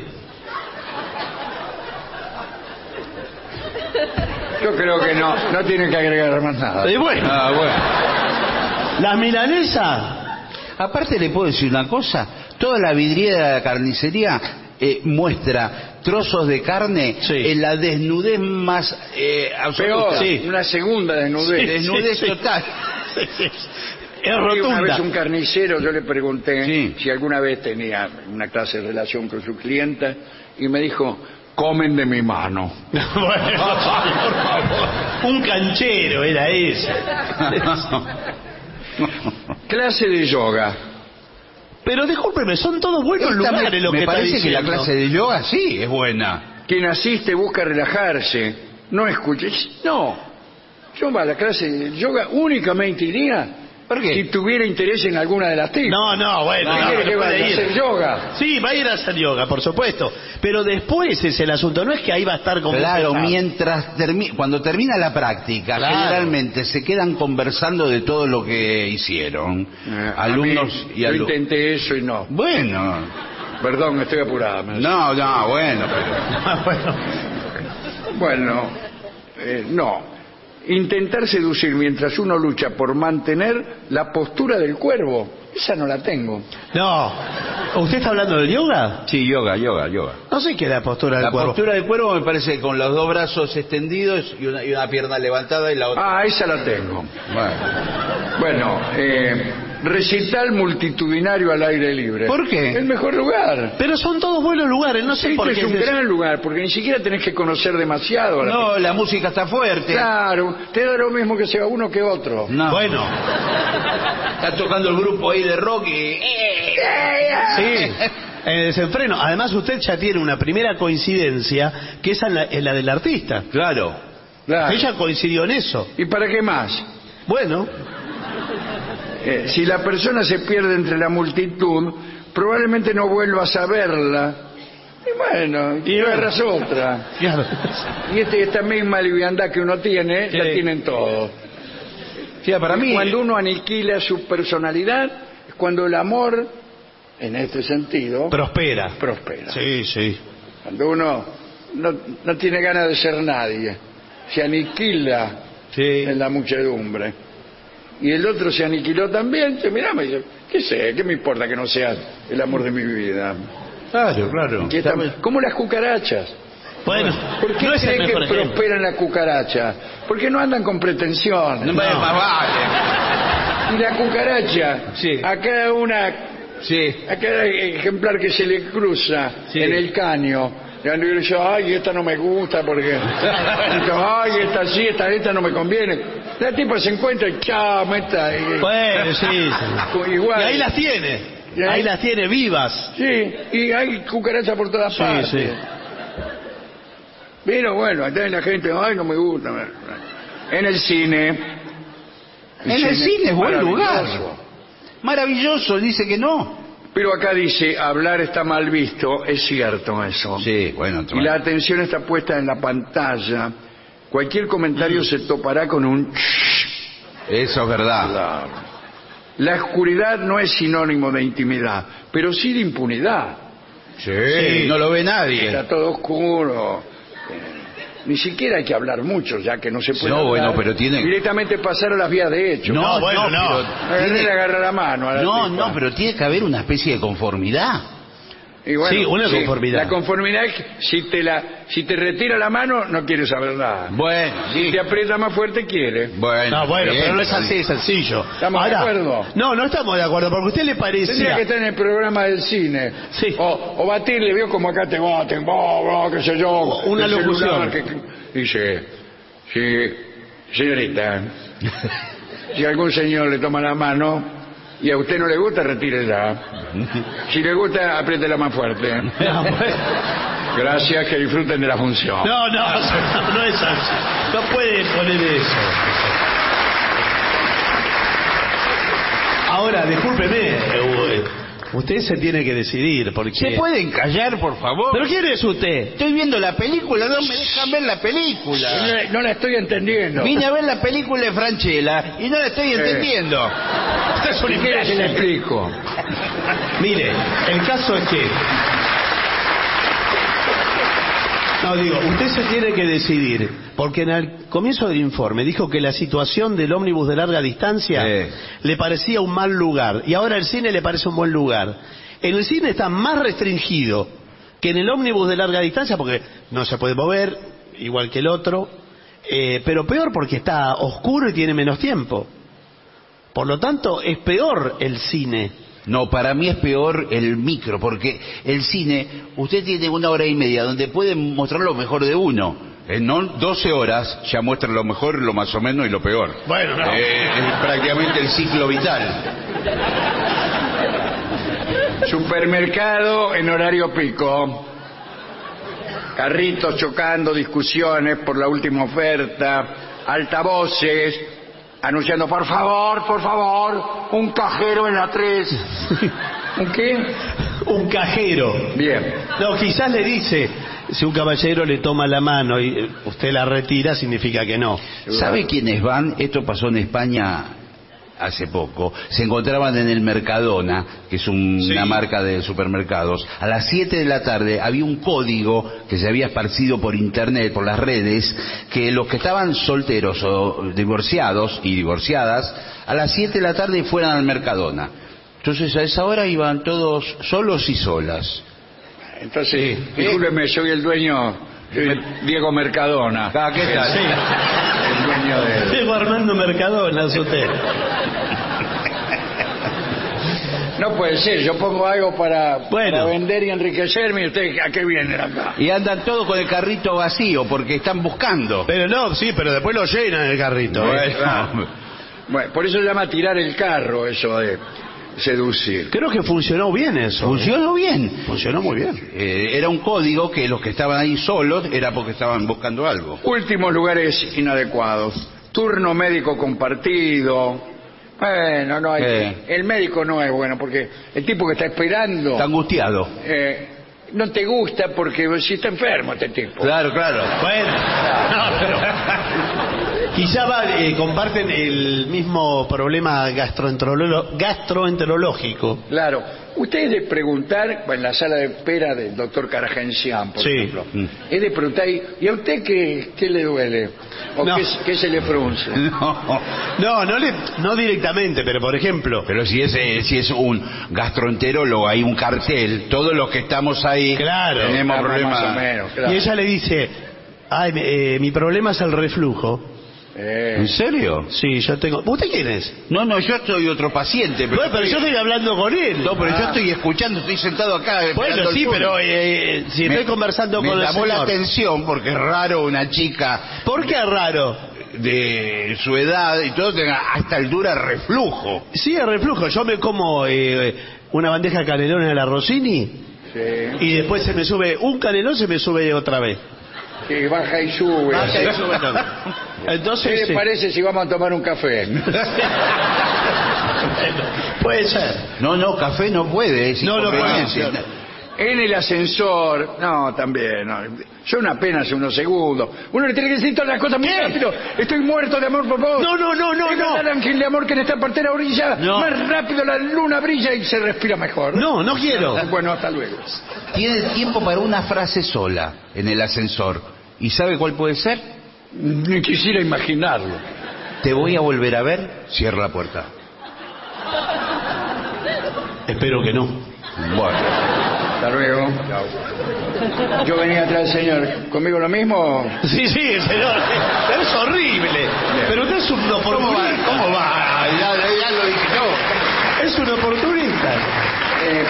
Yo creo que no, no tiene que agregar más nada. Y bueno, Ah, bueno. ¿Las milanesas? Aparte le puedo decir una cosa, toda la vidriera de la carnicería eh, muestra trozos de carne Sí. en la desnudez más eh, absoluta. Peor, Sí. una segunda desnudez. Sí, Desnudez sí, sí. total. Es Una vez rotunda. un carnicero, yo le pregunté Sí. si alguna vez tenía una clase de relación con su clienta y me dijo, comen de mi mano. Bueno, por favor. Un canchero era ese. Clase de yoga. Pero discúlpeme, son todos buenos Esta me, lugares lo me que está parece que la diciendo. clase de yoga sí es buena. Quien asiste busca relajarse, no escuches. No, yo a la clase de yoga únicamente iría ¿Por qué? si tuviera interés en alguna de las tipas. No, no, bueno, ¿Qué no, quiere no que puede vaya a ir. hacer yoga? Sí, va a ir a hacer yoga, por supuesto. Pero después es el asunto, no es que ahí va a estar como Claro, pesado. mientras termi cuando termina la práctica, Claro. generalmente se quedan conversando de todo lo que hicieron, Eh, a alumnos mí, y yo alumnos. intenté eso y no. Bueno, Perdón, estoy apurada. me- no, no, bueno, pero... Bueno, Bueno, eh, no. Intentar seducir mientras uno lucha por mantener la postura del cuervo, esa no la tengo. no. ¿Usted está hablando del yoga? Sí, yoga, yoga, yoga. No sé qué es la postura del La cuerpo. postura del cuervo me parece que con los dos brazos extendidos y una, y una pierna levantada y la otra... Ah, esa la tengo. Bueno. Bueno, eh, recital multitudinario al aire libre. ¿Por qué? El mejor lugar. Pero son todos buenos lugares, no sé Este por qué. es un es eso. gran lugar, porque ni siquiera tenés que conocer demasiado. a la No, la música está fuerte. Claro, te da lo mismo que sea uno que otro. No. Bueno, Está tocando el grupo ahí de rock y... sí. En el desenfreno. Además, usted ya tiene una primera coincidencia, que es en la, en la del artista. Claro. Claro. Ella coincidió en eso. ¿Y para qué más? Bueno, Eh, si la persona se pierde entre la multitud, probablemente no vuelvas a verla. Y bueno, y agarras otra. claro. Y este, esta misma liviandad que uno tiene, Sí. la tienen todos. Sí, para mí... Cuando uno aniquila su personalidad, es cuando el amor, en este sentido, Prospera. prospera. Sí, sí. Cuando uno no, no tiene ganas de ser nadie, se aniquila Sí. en la muchedumbre. Y el otro se aniquiló también, se miraba y dice, ¿qué sé? ¿Qué me importa que no sea el amor de mi vida? Claro, claro. ¿Qué está- como las cucarachas. Bueno, ¿Por qué no es el creen que mejor ejemplo. prosperan las cucarachas? Porque no andan con pretensiones. No, me- más vale. Y la cucaracha, Sí. a cada una, Sí. a cada ejemplar que se le cruza Sí. en el caño, le dice, ay, esta no me gusta porque, ay, esta sí, esta, esta no me conviene. La tipa se encuentra y chao, meta. Y, Bueno, sí, sí. Igual. Y ahí las tiene. ¿Y ahí? Ahí las tiene vivas. Sí, y hay cucarachas por todas Sí, partes. sí. Pero bueno, acá la gente, ay, no me gusta. En el cine. En el cine es buen lugar. maravilloso. Maravilloso, dice que no. Pero acá dice, hablar está mal visto, es cierto eso. Sí, bueno. Y la atención está puesta en la pantalla. Cualquier comentario se topará con un... Eso es verdad. Claro. La oscuridad no es sinónimo de intimidad, pero sí de impunidad. Sí, no lo ve nadie. Está todo oscuro. Eh, Ni siquiera hay que hablar mucho, ya que no se puede No, hablar. bueno, pero tiene- Directamente pasar a las vías de hecho. No, bueno, no. pero Agarré, tiene- le agarra la mano a la No, tipa. no, pero tiene que haber una especie de conformidad. Y bueno, Sí, una conformidad. La conformidad es que si te, la, si te retira la mano, no quiere saber nada. Bueno, Si sí. te aprieta más fuerte, quiere. Bueno, No, bueno, bien, pero no es está así, bien. es sencillo. ¿Estamos de acuerdo? No, no estamos de acuerdo, porque a usted le Tendría parecía... que estar en el programa del cine. Sí. O, o batirle, vio como acá te baten, bo, bo, qué sé yo. Una el locución. celular, que- que- dice, sí, señorita, si algún señor le toma la mano y a usted no le gusta, retírela. Si le gusta, apriétela más fuerte. No, bueno. Gracias, que disfruten de la función. No, no, no, no es así. No puede poner eso. Ahora, discúlpeme, eh, usted se tiene que decidir, porque... ¿Se pueden callar, por favor? ¿Pero quién es usted? Estoy viendo la película, no me dejan ver la película. No, no la estoy entendiendo. Vine a ver la película de Franchella y no la estoy entendiendo. Usted es un ¿Qué quiere que le imbécil. explico? Mire, el caso es que... No, digo, usted se tiene que decidir, porque en el comienzo del informe dijo que la situación del ómnibus de larga distancia Sí. le parecía un mal lugar, y ahora el cine le parece un buen lugar. En el cine está más restringido que en el ómnibus de larga distancia, porque no se puede mover, igual que el otro, eh, pero peor porque está oscuro y tiene menos tiempo. Por lo tanto, es peor el cine. No, para mí es peor el micro, porque el cine, usted tiene una hora y media donde puede mostrar lo mejor de uno. En no doce horas ya muestra lo mejor, lo más o menos y lo peor. Bueno, no. Eh, es prácticamente el ciclo vital. Supermercado en horario pico. Carritos chocando, discusiones por la última oferta, altavoces anunciando, por favor, por favor, un cajero en la tres. ¿Un qué? Un cajero. Bien. No, quizás le dice, si un caballero le toma la mano y usted la retira, significa que no. ¿Sabe quiénes van? Esto pasó en España hace poco. Se encontraban en el Mercadona, que es un, Sí. una marca de supermercados. A las siete de la tarde había un código que se había esparcido por internet, por las redes, que los que estaban solteros o divorciados y divorciadas, a las siete de la tarde fueran al Mercadona. Entonces a esa hora iban todos solos y solas. Entonces, discúlpeme, soy el dueño, eh, Diego Mercadona. Ah, ¿qué tal? Sí. El dueño de... Diego Armando Mercadona, es usted. No puede ser, yo pongo algo para, Bueno. para vender y enriquecerme y ustedes, ¿a qué vienen acá? Y andan todos con el carrito vacío porque están buscando. Pero no, sí, pero después lo llenan el carrito. ¿eh? Bueno. Bueno, por eso se llama tirar el carro, eso de seducir. Creo que funcionó bien eso. Funcionó bien. Funcionó muy bien. Eh, era un código que los que estaban ahí solos era porque estaban buscando algo. Últimos lugares inadecuados. Turno médico compartido. Bueno, no hay Eh. el médico no es bueno porque el tipo que está esperando Está angustiado. eh, no te gusta porque si está enfermo este tipo. Claro, claro. Bueno, no, pero quizá va, eh, comparten el mismo problema gastroenterolo- gastroenterológico. Claro. Usted es de preguntar, en la sala de espera del doctor Caragencián, por Sí. ejemplo, Mm. es de preguntar, ¿y a usted qué, qué le duele? ¿O No. qué, qué se le frunce? No. No, no, le, no directamente, pero por ejemplo, Pero si es, eh, si es un gastroenterólogo, hay un cartel, todos los que estamos ahí Claro. tenemos Ah, problemas. Más o menos, claro. y ella le dice, ay, mi- eh, mi problema es el reflujo. Eh, ¿En serio? Sí, yo tengo... ¿Usted quién es? No, no, yo soy otro paciente. Pero, Bueno, pero yo estoy hablando con él. No, pero yo Ah. estoy escuchando, estoy sentado acá. Bueno, esperando el sí, turno. pero eh, si Me- estoy conversando me con el llamó la señor. atención porque es raro una chica ¿Por qué es raro? de su edad y todo tenga a esta altura reflujo. Sí, el reflujo. Yo me como eh, una bandeja de canelones de la Rossini sí. y después se me sube un canelón, se me sube otra vez. Que baja y sube. Baja y sube todo. ¿Qué Entonces, le parece si vamos a tomar un café? puede ser. No, no, café no puede. Es No, no puede, inconveniencia. no. En el ascensor, no, también, no. Yo una pena hace unos segundos. Uno le tiene que decir todas las cosas muy rápido. Estoy muerto de amor por vos. No, no, no, no, Es no. verdad, ángel de amor que en esta partera brilla. No. Más rápido la luna brilla y se respira mejor. No, no quiero. Bueno, hasta luego. Tiene tiempo para una frase sola en el ascensor. ¿Y sabe cuál puede ser? Ni quisiera imaginarlo. Te voy a volver a ver. Cierra la puerta. Espero que no. Bueno. Hasta luego. Yo venía atrás del señor. ¿Conmigo lo mismo? Sí, sí, señor. Es horrible. Pero usted es un ¿Cómo va? oportunista. ¿Cómo va? Ya, ya lo dije yo. Es un oportunista. Eh,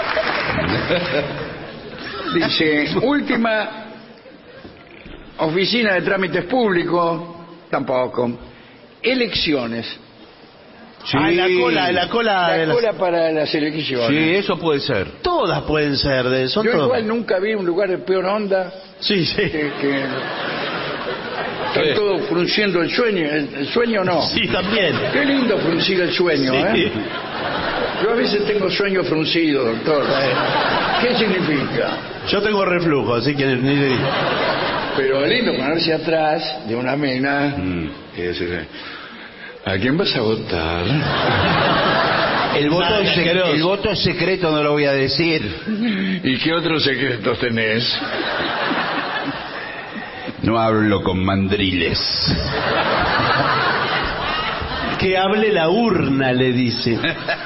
pero- Dice, última oficina de trámites públicos, tampoco. Elecciones. Ah, la cola, la cola. de La las- cola para las elecciones. Sí, eso puede ser. Todas pueden ser, de, son Yo todas. igual nunca vi un lugar de peor onda Sí, sí. que... que... Están todos frunciendo el sueño. ¿El, el sueño no? Sí, también. Qué lindo fruncir el sueño, Sí. ¿eh? Yo a veces tengo sueño fruncido, doctor. ¿Qué significa? Yo tengo reflujo, así que ni le digo. Pero es lindo ponerse atrás de una mina y decirle, ¿a quién vas a votar? El voto, Nada, es sec- asqueroso. el voto es secreto, no lo voy a decir. ¿Y qué otros secretos tenés? No hablo con mandriles. Que hable la urna, le dice.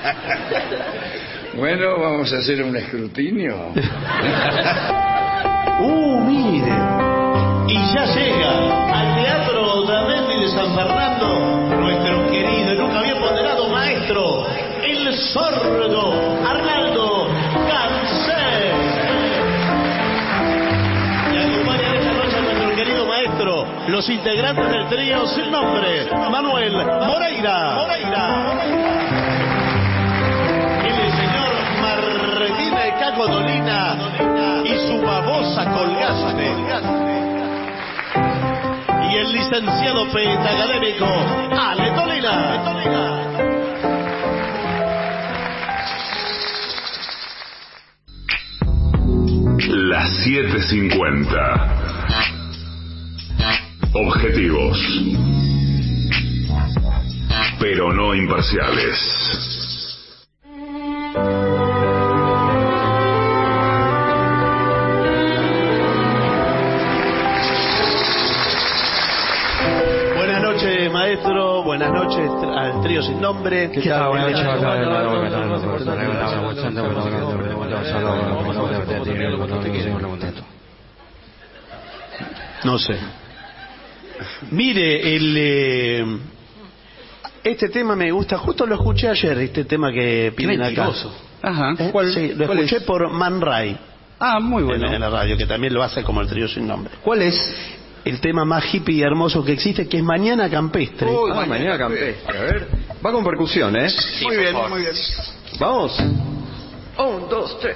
Bueno, vamos a hacer un escrutinio. Uh, mire. Y ya llega al Teatro Otamendi de San Fernando nuestro querido y nunca bien ponderado maestro, el sordo Arnaldo Gansé. Y acompañan esta noche a nuestro querido maestro, los integrantes del trío sin nombre, Manuel Moreira. Moreira. El señor Martín Caco Dolina y su babosa Colgaste. Y el licenciado pentacadémico Ale Dolina. Las siete cincuenta. Objetivos, pero no imparciales. Buenas noches, maestro. Buenas noches al trío sin nombre. ¿Qué tal? Buenas noches. No sé. Mire, el eh, este tema me gusta. Justo lo escuché ayer, este tema que piden acá. Ajá. ¿Eh? ¿Cuál, sí, lo cuál escuché es? por Man Ray. Ah, muy bueno. En, en la radio, que también lo hace como el trío sin nombre. ¿Cuál es? El tema más hippie y hermoso que existe, que es Mañana Campestre. Uy, ah, Mañana Campestre. A ver, va con percusión, ¿eh? Sí, muy bien, muy bien. Vamos. Un, dos, tres.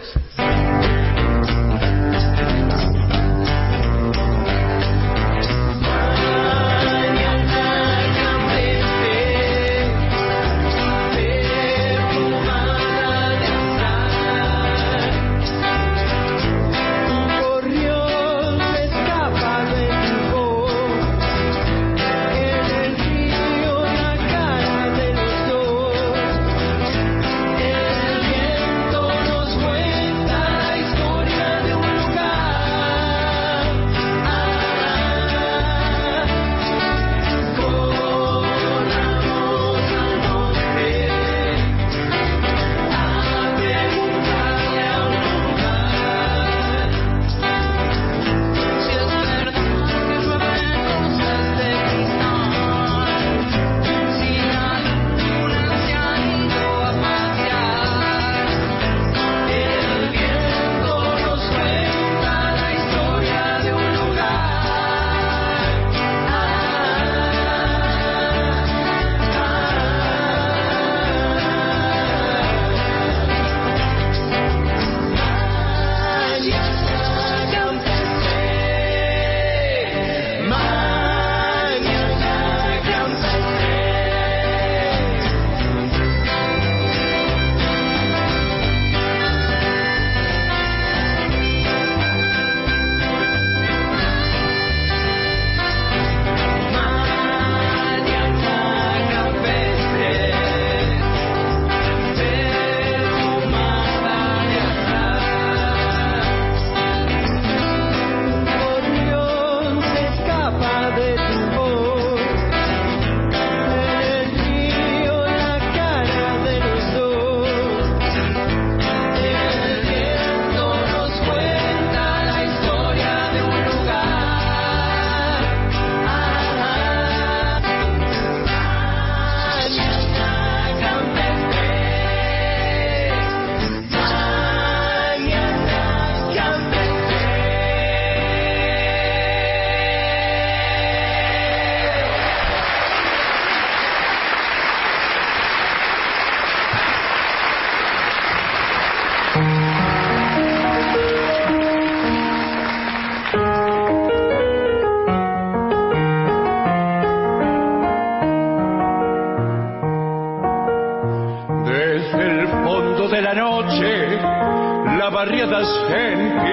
barriada se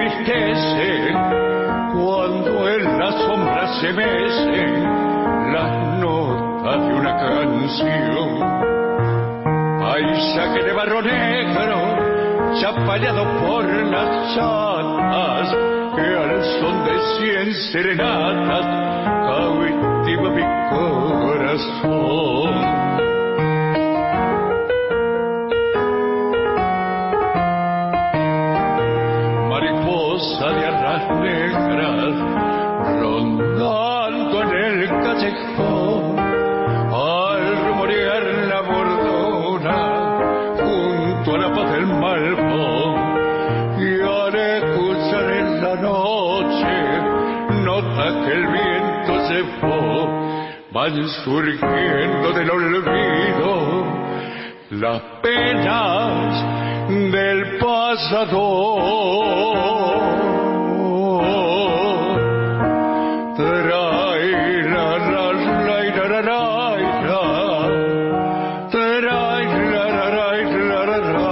entristece cuando en las sombras se mecen las notas de una canción. Paisaje de barro negro, chapaleado por las chatas, que al son de cien serenatas cautiva mi corazón. Mariposa de alas negras rondando en el callejón, al rumorear la bordona junto a la paz del Malbón, y al escuchar en la noche nota que el viento se fue, van surgiendo del olvido las penas del pasado. Trae la la la la la la, trae la la la la la la.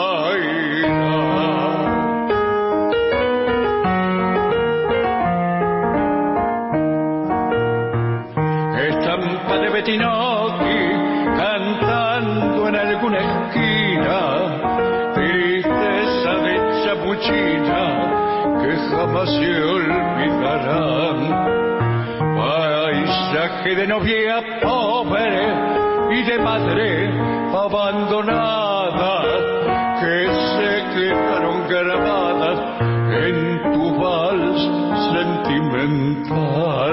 Estampa de Bettinotti cantando en alguna esquina, tristeza de chapuchina que jamás se olvidarán. Paisaje de novia pobre y de madre abandonada que se quedaron grabadas en tu vals sentimental.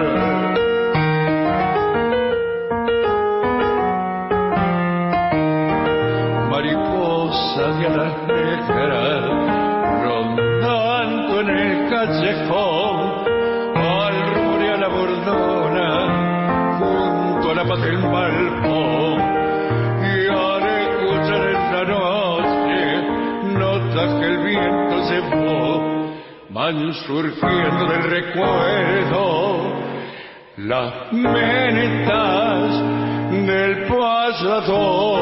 Mariposa de alas negras rondando en el callejón, al rumorear la bordona junto a la paz del Malbón, y al escuchar en la noche notas que el viento se fue, van surgiendo del recuerdo las menetas del pasado.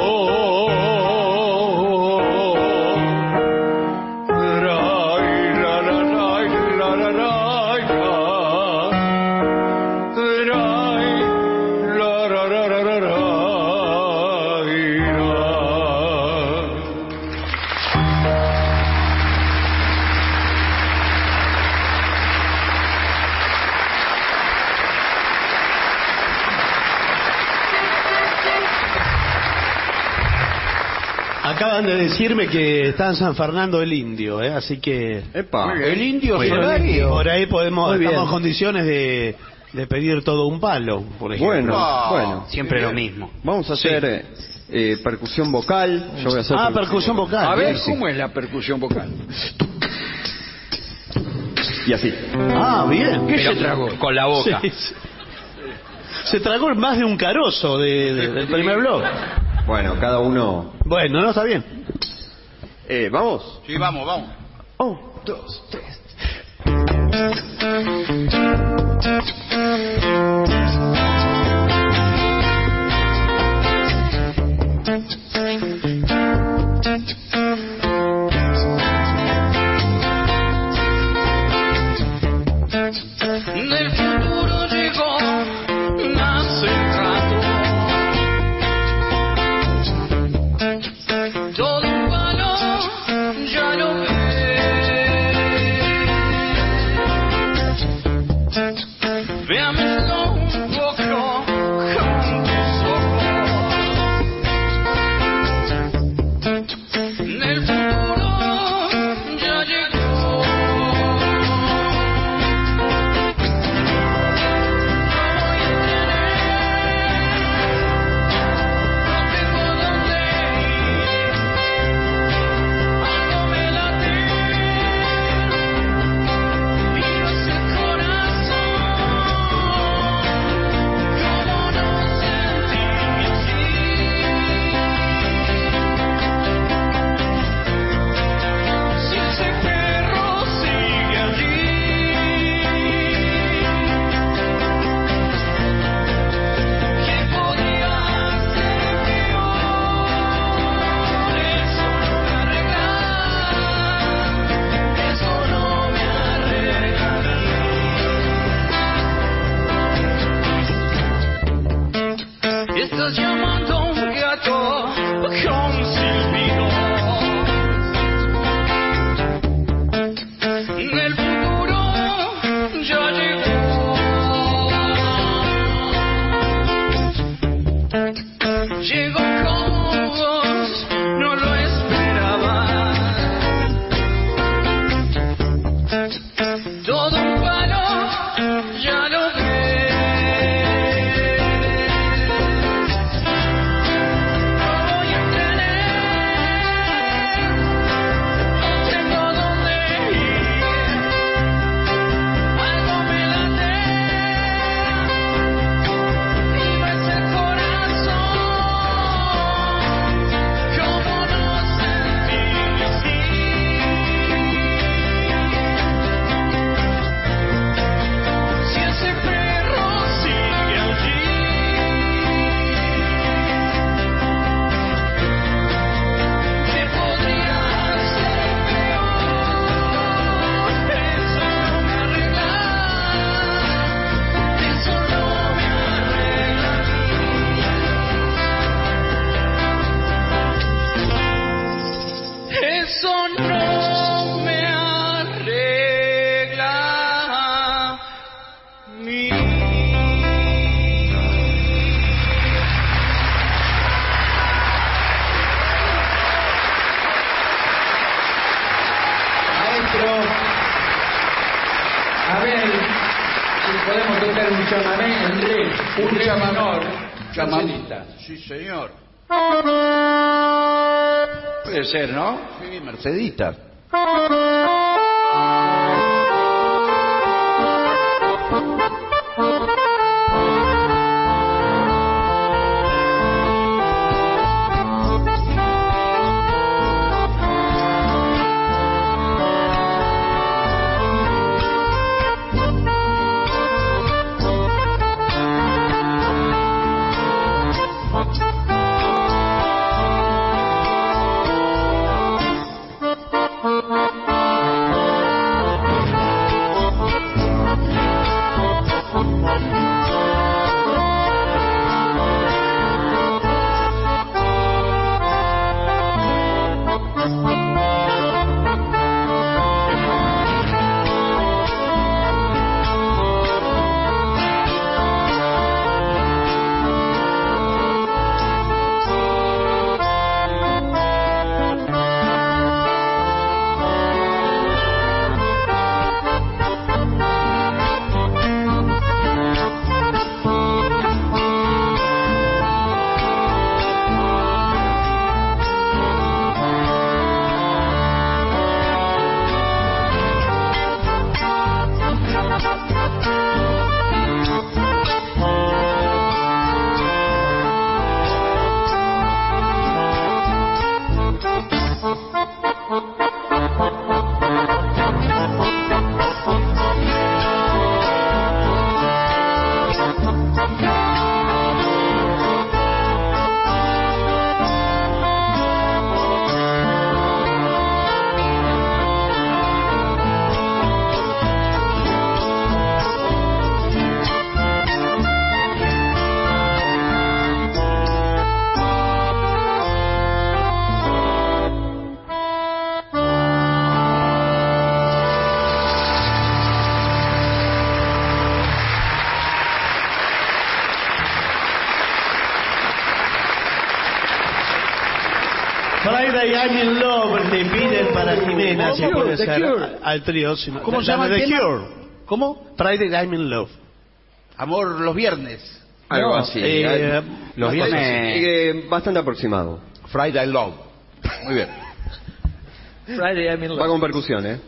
Acaban de decirme que está en San Fernando el Indio, ¿eh? Así que... Epa. El Indio Muy bien. Solari. Por ahí podemos, Muy bien. estamos en condiciones de, de pedir todo un palo, por ejemplo. Bueno, Ah, bueno. Siempre lo mismo. Vamos a hacer eh, eh, percusión vocal. Yo voy a hacer Ah, percusión vocal. A ver, bien, sí. ¿cómo es la percusión vocal? Y así. Ah, bien. ¿Qué Pero se tragó? con la boca. Sí, sí. Se tragó más de un carozo de, de- del primer blog. Bueno, cada uno. Bueno, no, está bien. Eh, ¿Vamos? Sí, vamos, vamos. Un, dos, tres. Del futuro llegó, nace el rato. Todo un palo ya lo ve. un chamané en re, un re menor. Chamanita. Sí, señor. Puede ser, ¿no? Sí, Mercedita. Friday I'm in Love, te piden para Jimena, si puede The ser, Cure. al trío. Si no, ¿Cómo se llama The el tema? Cure. ¿Cómo? Friday I'm in Love. Amor los viernes. Algo No, así. eh, Hay- los una cosa viernes- así. Eh, bastante aproximado. Friday Love. Muy bien. Friday I'm in Va love. con percusión, ¿eh?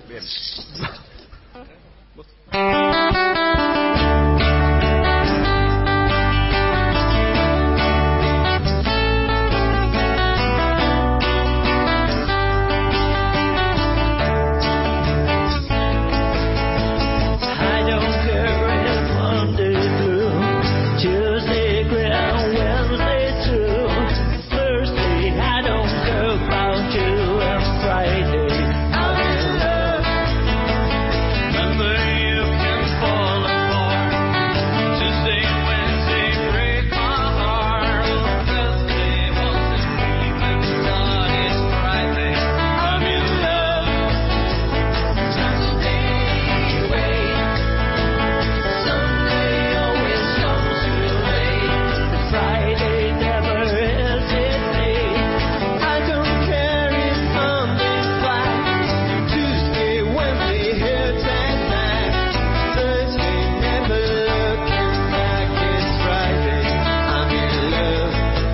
I don't care if Monday blue, Tuesday ground, Wednesday too, Thursday I don't care about you, and Friday I'm in love. Monday you can fall apart, Tuesday, Wednesday break my heart, Thursday wasn't even started, Friday I'm in love. Saturday wait. Sunday always comes too late. Friday never hesitate. I don't care if Monday flies. Tuesday, Wednesday hurts at night. Thursday never looking back. It's Friday. I'm in love.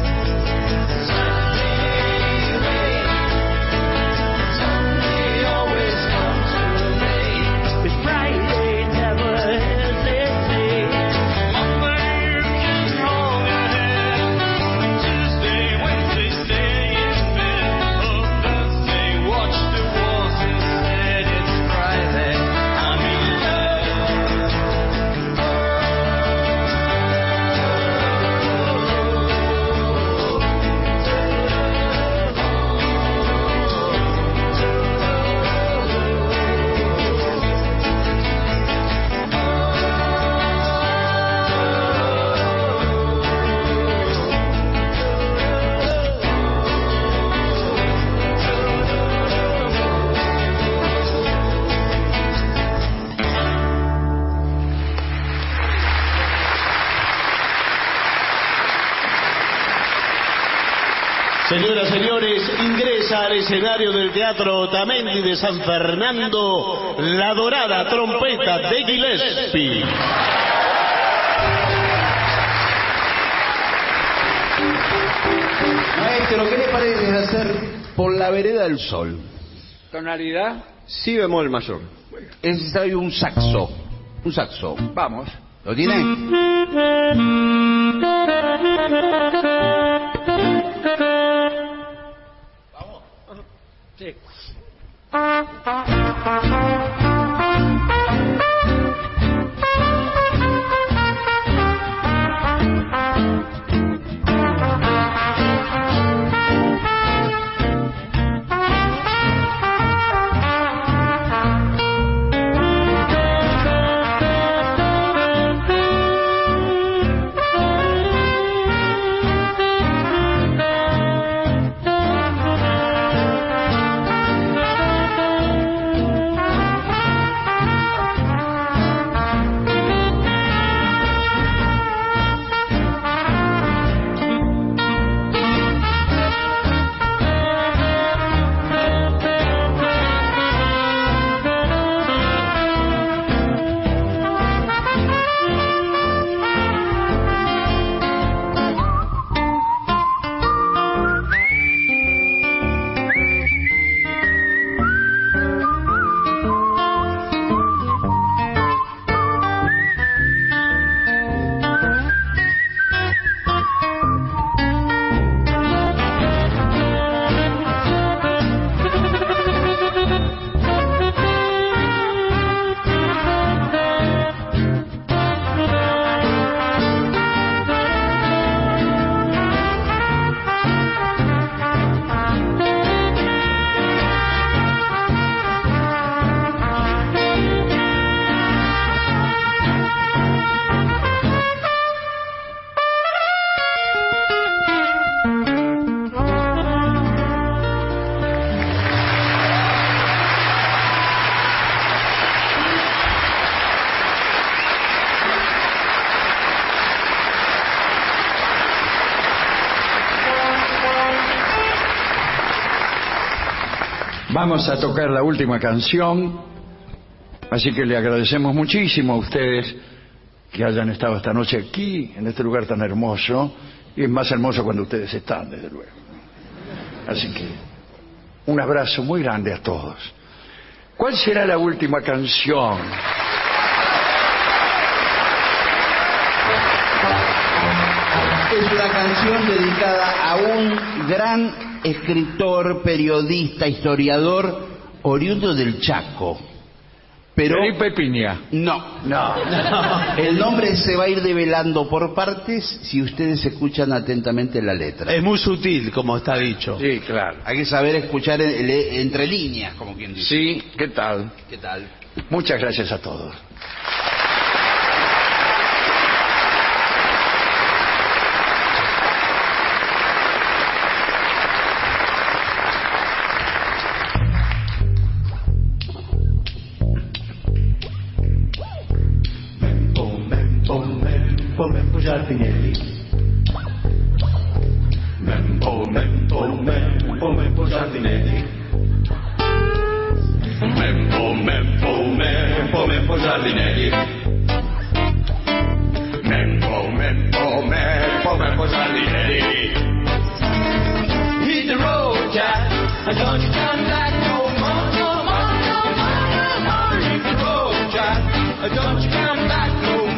Saturday wait. Sunday always comes too late. But Friday never hesitate. Monday you can hold your head. Tuesday, Wednesday stay in bed. Oh, Thursday watch the walls instead. It's Friday. I'm in Señoras, señores, ingresa al escenario del Teatro Otamendi de San Fernando la dorada trompeta de Gillespie. Maestro, ¿qué le parece hacer Por la vereda del sol? ¿Tonalidad? Si bemol mayor. Es hay un saxo. Un saxo. Vamos. ¿Lo tiene? Sí. Vamos a tocar la última canción, así que le agradecemos muchísimo a ustedes que hayan estado esta noche aquí, en este lugar tan hermoso, y es más hermoso cuando ustedes están, desde luego. Así que un abrazo muy grande a todos. ¿Cuál será la última canción? Es una canción dedicada a un gran escritor, periodista, historiador, oriundo del Chaco. Pero Felipe Piña. No, no, no. El nombre se va a ir develando por partes si ustedes escuchan atentamente la letra. Es muy sutil, como está dicho. Sí, claro. Hay que saber escuchar el- el- entre líneas, como quien dice. Sí, ¿qué tal? ¿Qué tal? Muchas gracias a todos. Mempo Giardinelli. Mempo, mempo, mempo, mempo Giardinelli. Mempo, mempo, mempo, mempo Giardinelli. Mempo, mempo, mempo, mempo Giardinelli. Hit the road, Jack, and don't you come back no more, no more, no more, no more. Hit the road, Jack, and don't you come back no more.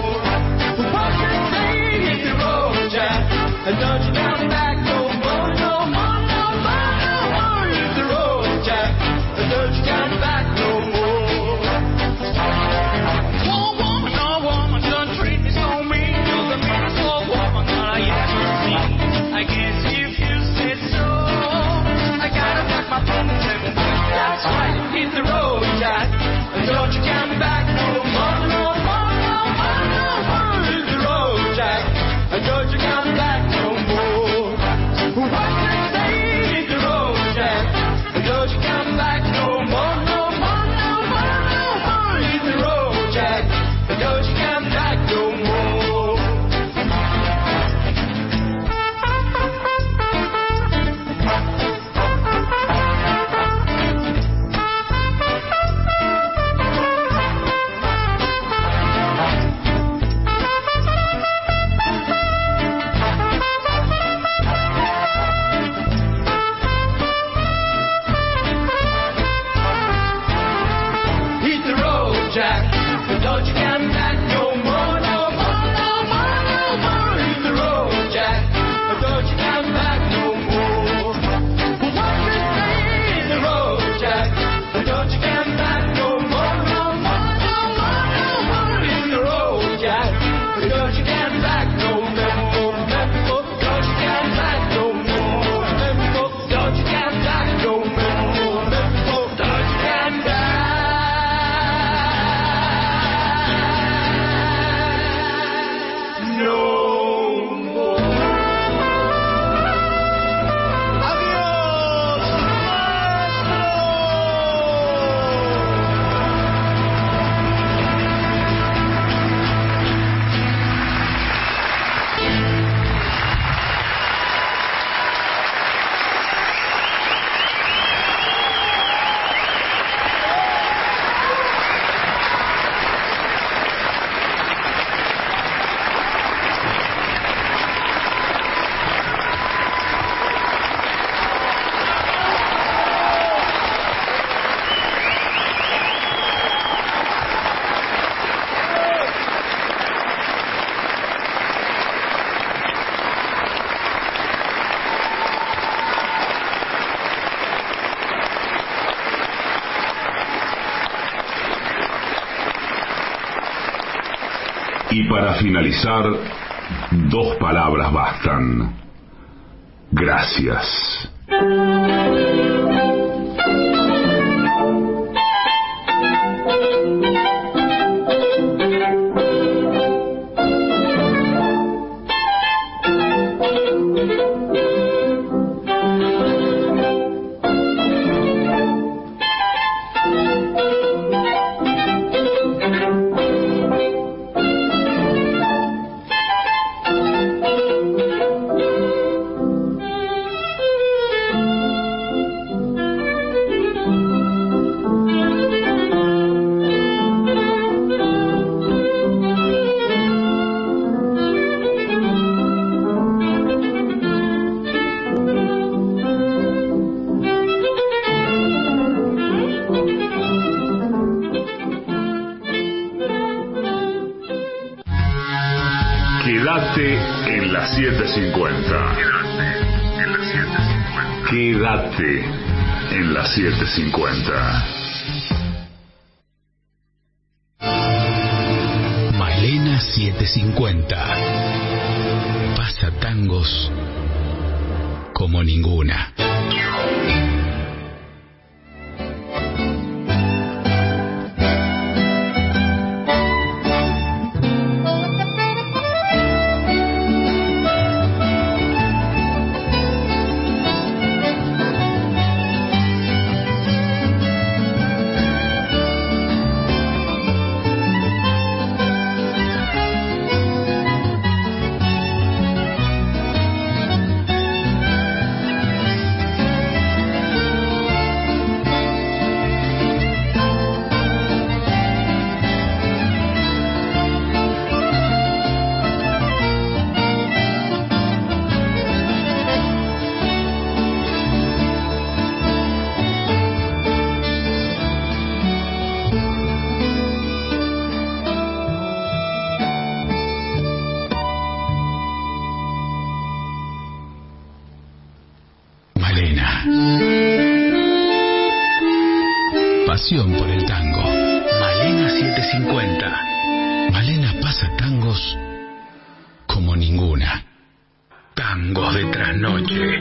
And don't you come back no more, no more, no more, no more. Hit the road, Jack. And don't you come back no more. Oh, woman, oh, woman, don't treat me so mean. You're the meanest old woman that I ever seen. I guess if you said so, I gotta pack my things and that's right. Hit the road, Jack. And don't you come back no more, no more. Y para finalizar, dos palabras bastan. Gracias. Quédate en la setecientos cincuenta. Quédate en la setecientos cincuenta. Malena setecientos cincuenta. Pasa tangos como ninguna. Pasión por el tango. Malena setecientos cincuenta. Malena pasa tangos como ninguna. Tangos de trasnoche.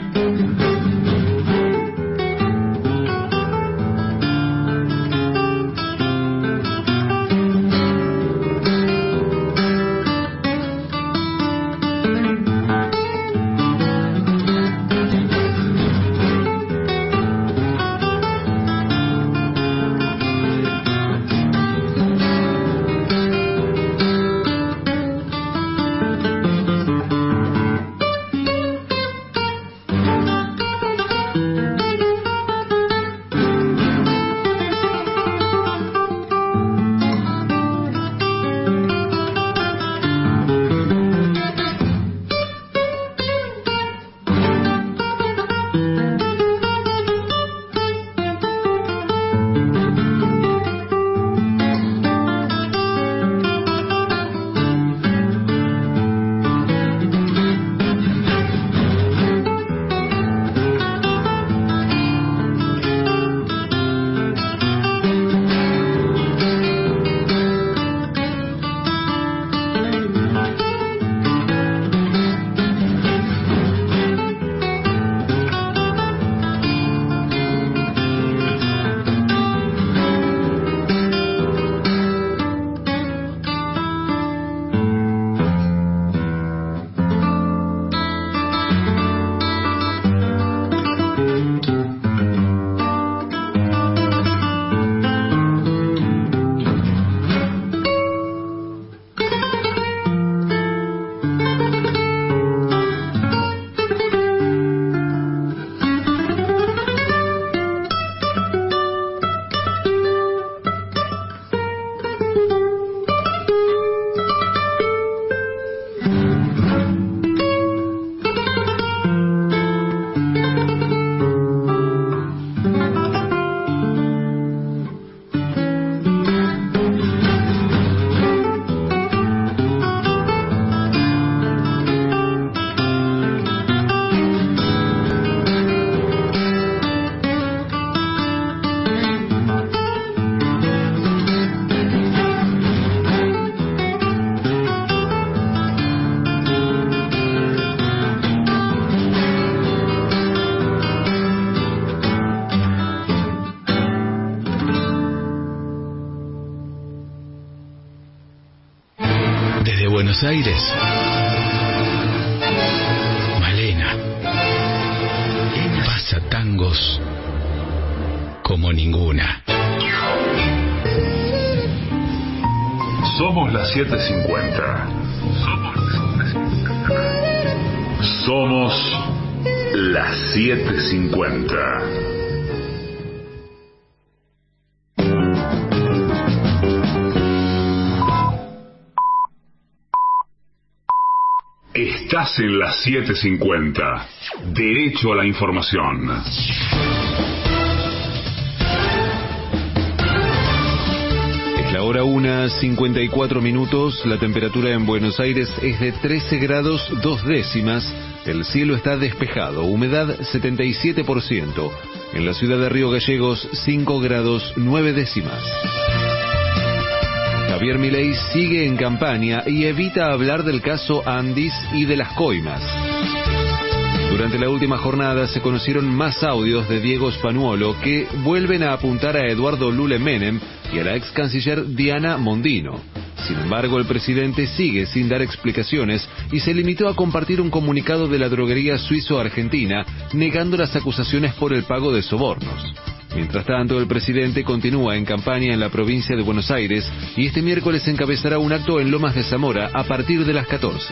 Buenos Aires, Malena pasa tangos como ninguna. Somos las siete cincuenta. Somos las siete cincuenta. Estás en las siete cincuenta. Derecho a la información. Es la hora una, cincuenta y cuatro minutos. La temperatura en Buenos Aires es de trece grados dos décimas. El cielo está despejado. Humedad setenta y siete por ciento. En la ciudad de Río Gallegos, cinco grados nueve décimas. Javier Milei sigue en campaña y evita hablar del caso Andis y de las coimas. Durante la última jornada se conocieron más audios de Diego Spanuolo que vuelven a apuntar a Eduardo Lule Menem y a la ex canciller Diana Mondino. Sin embargo, el presidente sigue sin dar explicaciones y se limitó a compartir un comunicado de la droguería suizo-argentina negando las acusaciones por el pago de sobornos. Mientras tanto, el presidente continúa en campaña en la provincia de Buenos Aires y este miércoles encabezará un acto en Lomas de Zamora a partir de las catorce.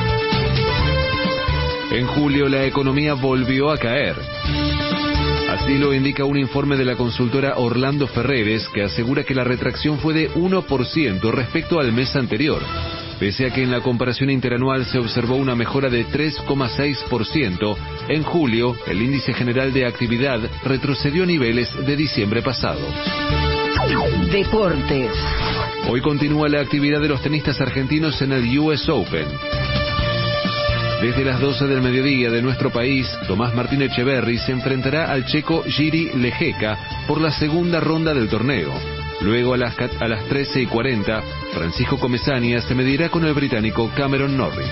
En julio, la economía volvió a caer. Así lo indica un informe de la consultora Orlando Ferreres, que asegura que la retracción fue de uno por ciento respecto al mes anterior, pese a que en la comparación interanual se observó una mejora de tres coma seis por ciento. En julio, el índice general de actividad retrocedió a niveles de diciembre pasado. Deportes. Hoy continúa la actividad de los tenistas argentinos en el U S Open. Desde las doce del mediodía de nuestro país, Tomás Martín Echeverry se enfrentará al checo Jiří Lehecka por la segunda ronda del torneo. Luego a las, a las trece y cuarenta, Francisco Comesaña se medirá con el británico Cameron Norrie.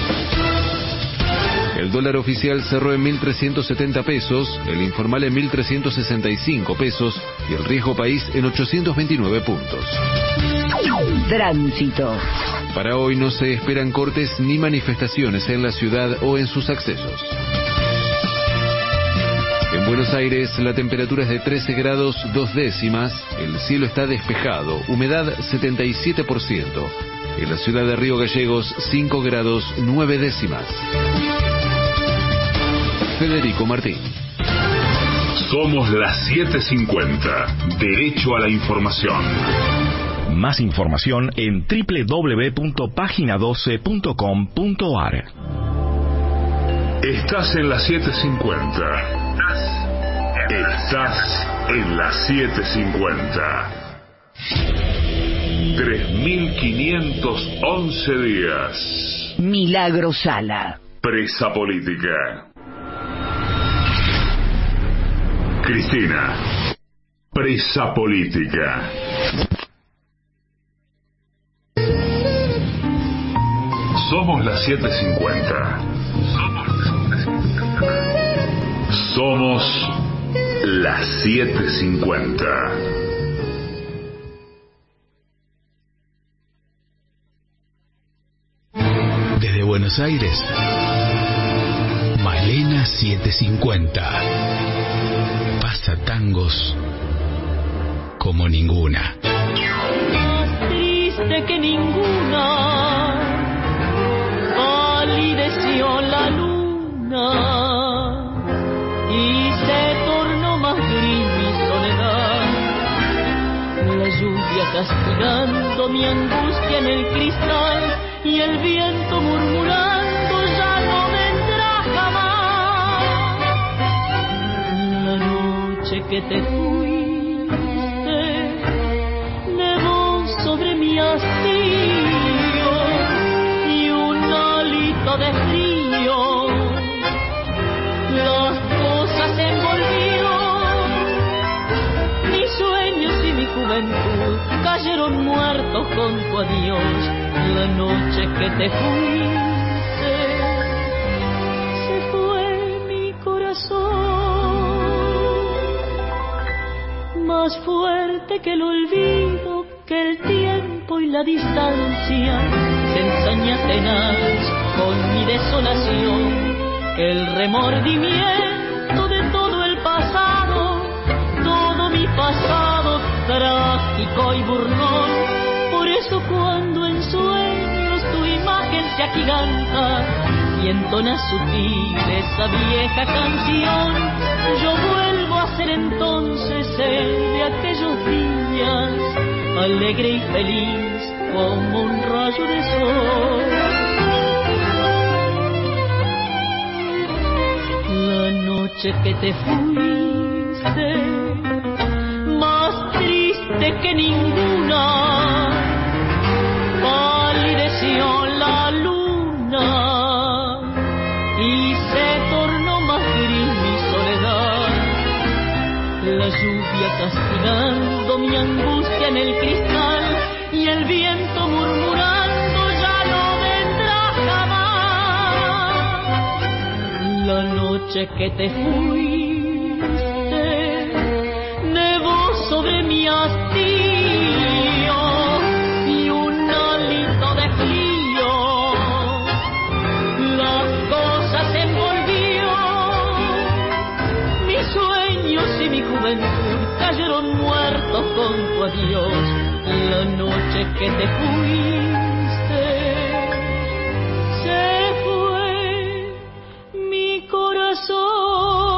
El dólar oficial cerró en mil trescientos setenta pesos, el informal en mil trescientos sesenta y cinco pesos y el riesgo país en ochocientos veintinueve puntos. Tránsito. Para hoy no se esperan cortes ni manifestaciones en la ciudad o en sus accesos. En Buenos Aires la temperatura es de trece grados dos décimas, el cielo está despejado, humedad setenta y siete por ciento. En la ciudad de Río Gallegos, cinco grados nueve décimas. Federico Martín. Somos las siete cincuenta. Derecho a la información. Más información en doble u doble u doble u punto página doce punto com punto a r. Estás en las siete cincuenta. Estás en las siete cincuenta. tres mil quinientos once días. Milagro Sala. Presa política. Cristina. Presa política. Somos las siete cincuenta. Somos las siete cincuenta. Desde Buenos Aires, Malena setecientos cincuenta. Pasa tangos como ninguna. Más triste que ninguna, palideció la luna y se tornó más gris mi soledad. La lluvia castigando mi angustia en el cristal y el viento murmurando ya no vendrá jamás. La noche que te fuiste nevó sobre mi hastío y un hálito de frío las cosas envolvió. Mis sueños y mi juventud cayeron muertos con tu adiós. La noche que te fuiste se fue mi corazón, más fuerte que el olvido, que el tiempo y la distancia. se ensaña tenaz con mi desolación, el remordimiento de todo el pasado, todo mi pasado trágico y burlón. Por eso cuando en sueños tu imagen se agiganta y entona sutil esa vieja canción, yo vuelvo a ser entonces el de aquellos días, alegre y feliz como un rayo de sol. La noche que te fuiste, más triste que ninguna, palideció la luna y se tornó más gris mi soledad. La lluvia castigando mi angustia en el cristal y el viento murmurando ya no vendrá jamás. La noche que te fuiste nevó sobre mi hastío y un hálito de frío las cosas envolvió. Mis sueños y mi juventud cayeron muertos con tu adiós. La noche que te fuiste se fue mi corazón.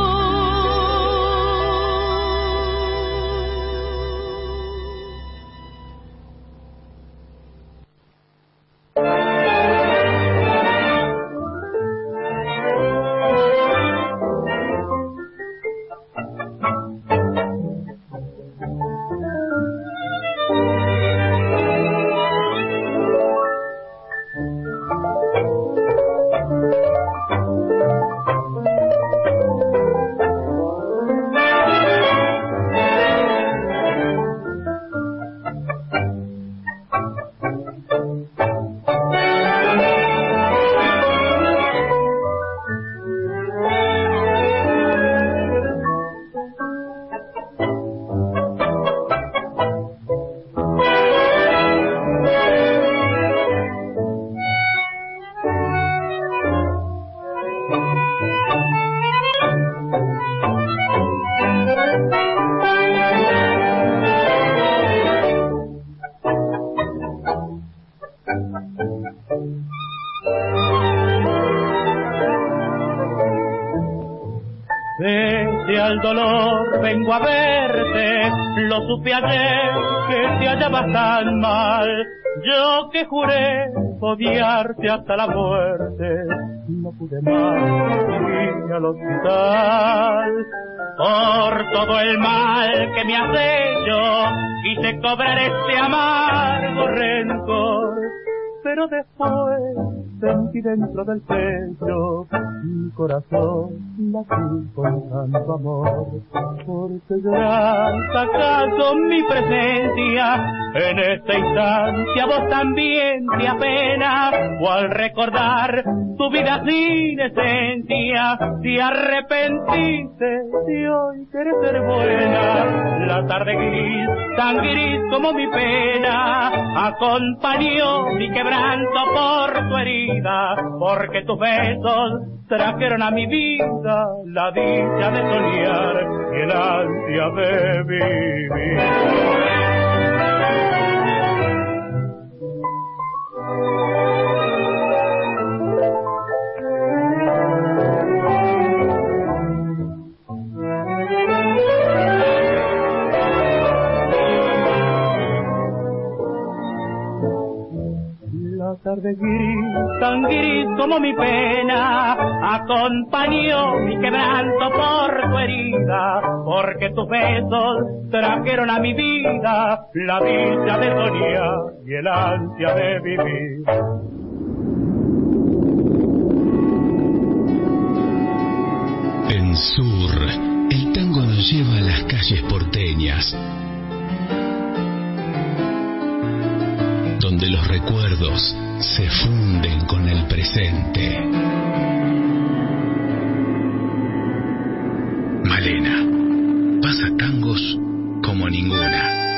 Al dolor vengo a verte, lo supe ayer que te hallabas tan mal. Yo que juré odiarte hasta la muerte, no pude más, vine al hospital. Por todo el mal que me has hecho, quise cobrar este amargo rencor. Pero después sentí dentro del pecho mi corazón latir con tanto amor. Porque lloras acaso mi presencia en esta instancia, vos también te apena, o al recordar tu vida sin esencia te arrepentiste de hoy querés ser buena. La tarde gris, tan gris como mi pena, acompañó mi quebranto por tu herida, porque tus besos trajeron a mi vida la dicha de soñar y el ansia de vivir. La tarde gris, tan gris como mi pena, acompañó mi quebranto por tu herida, porque tus besos trajeron a mi vida la dicha de soñar y el ansia de vivir. En Sur, el tango nos lleva a las calles porteñas, donde los recuerdos se funden con el presente. Malena pasa tangos como ninguna.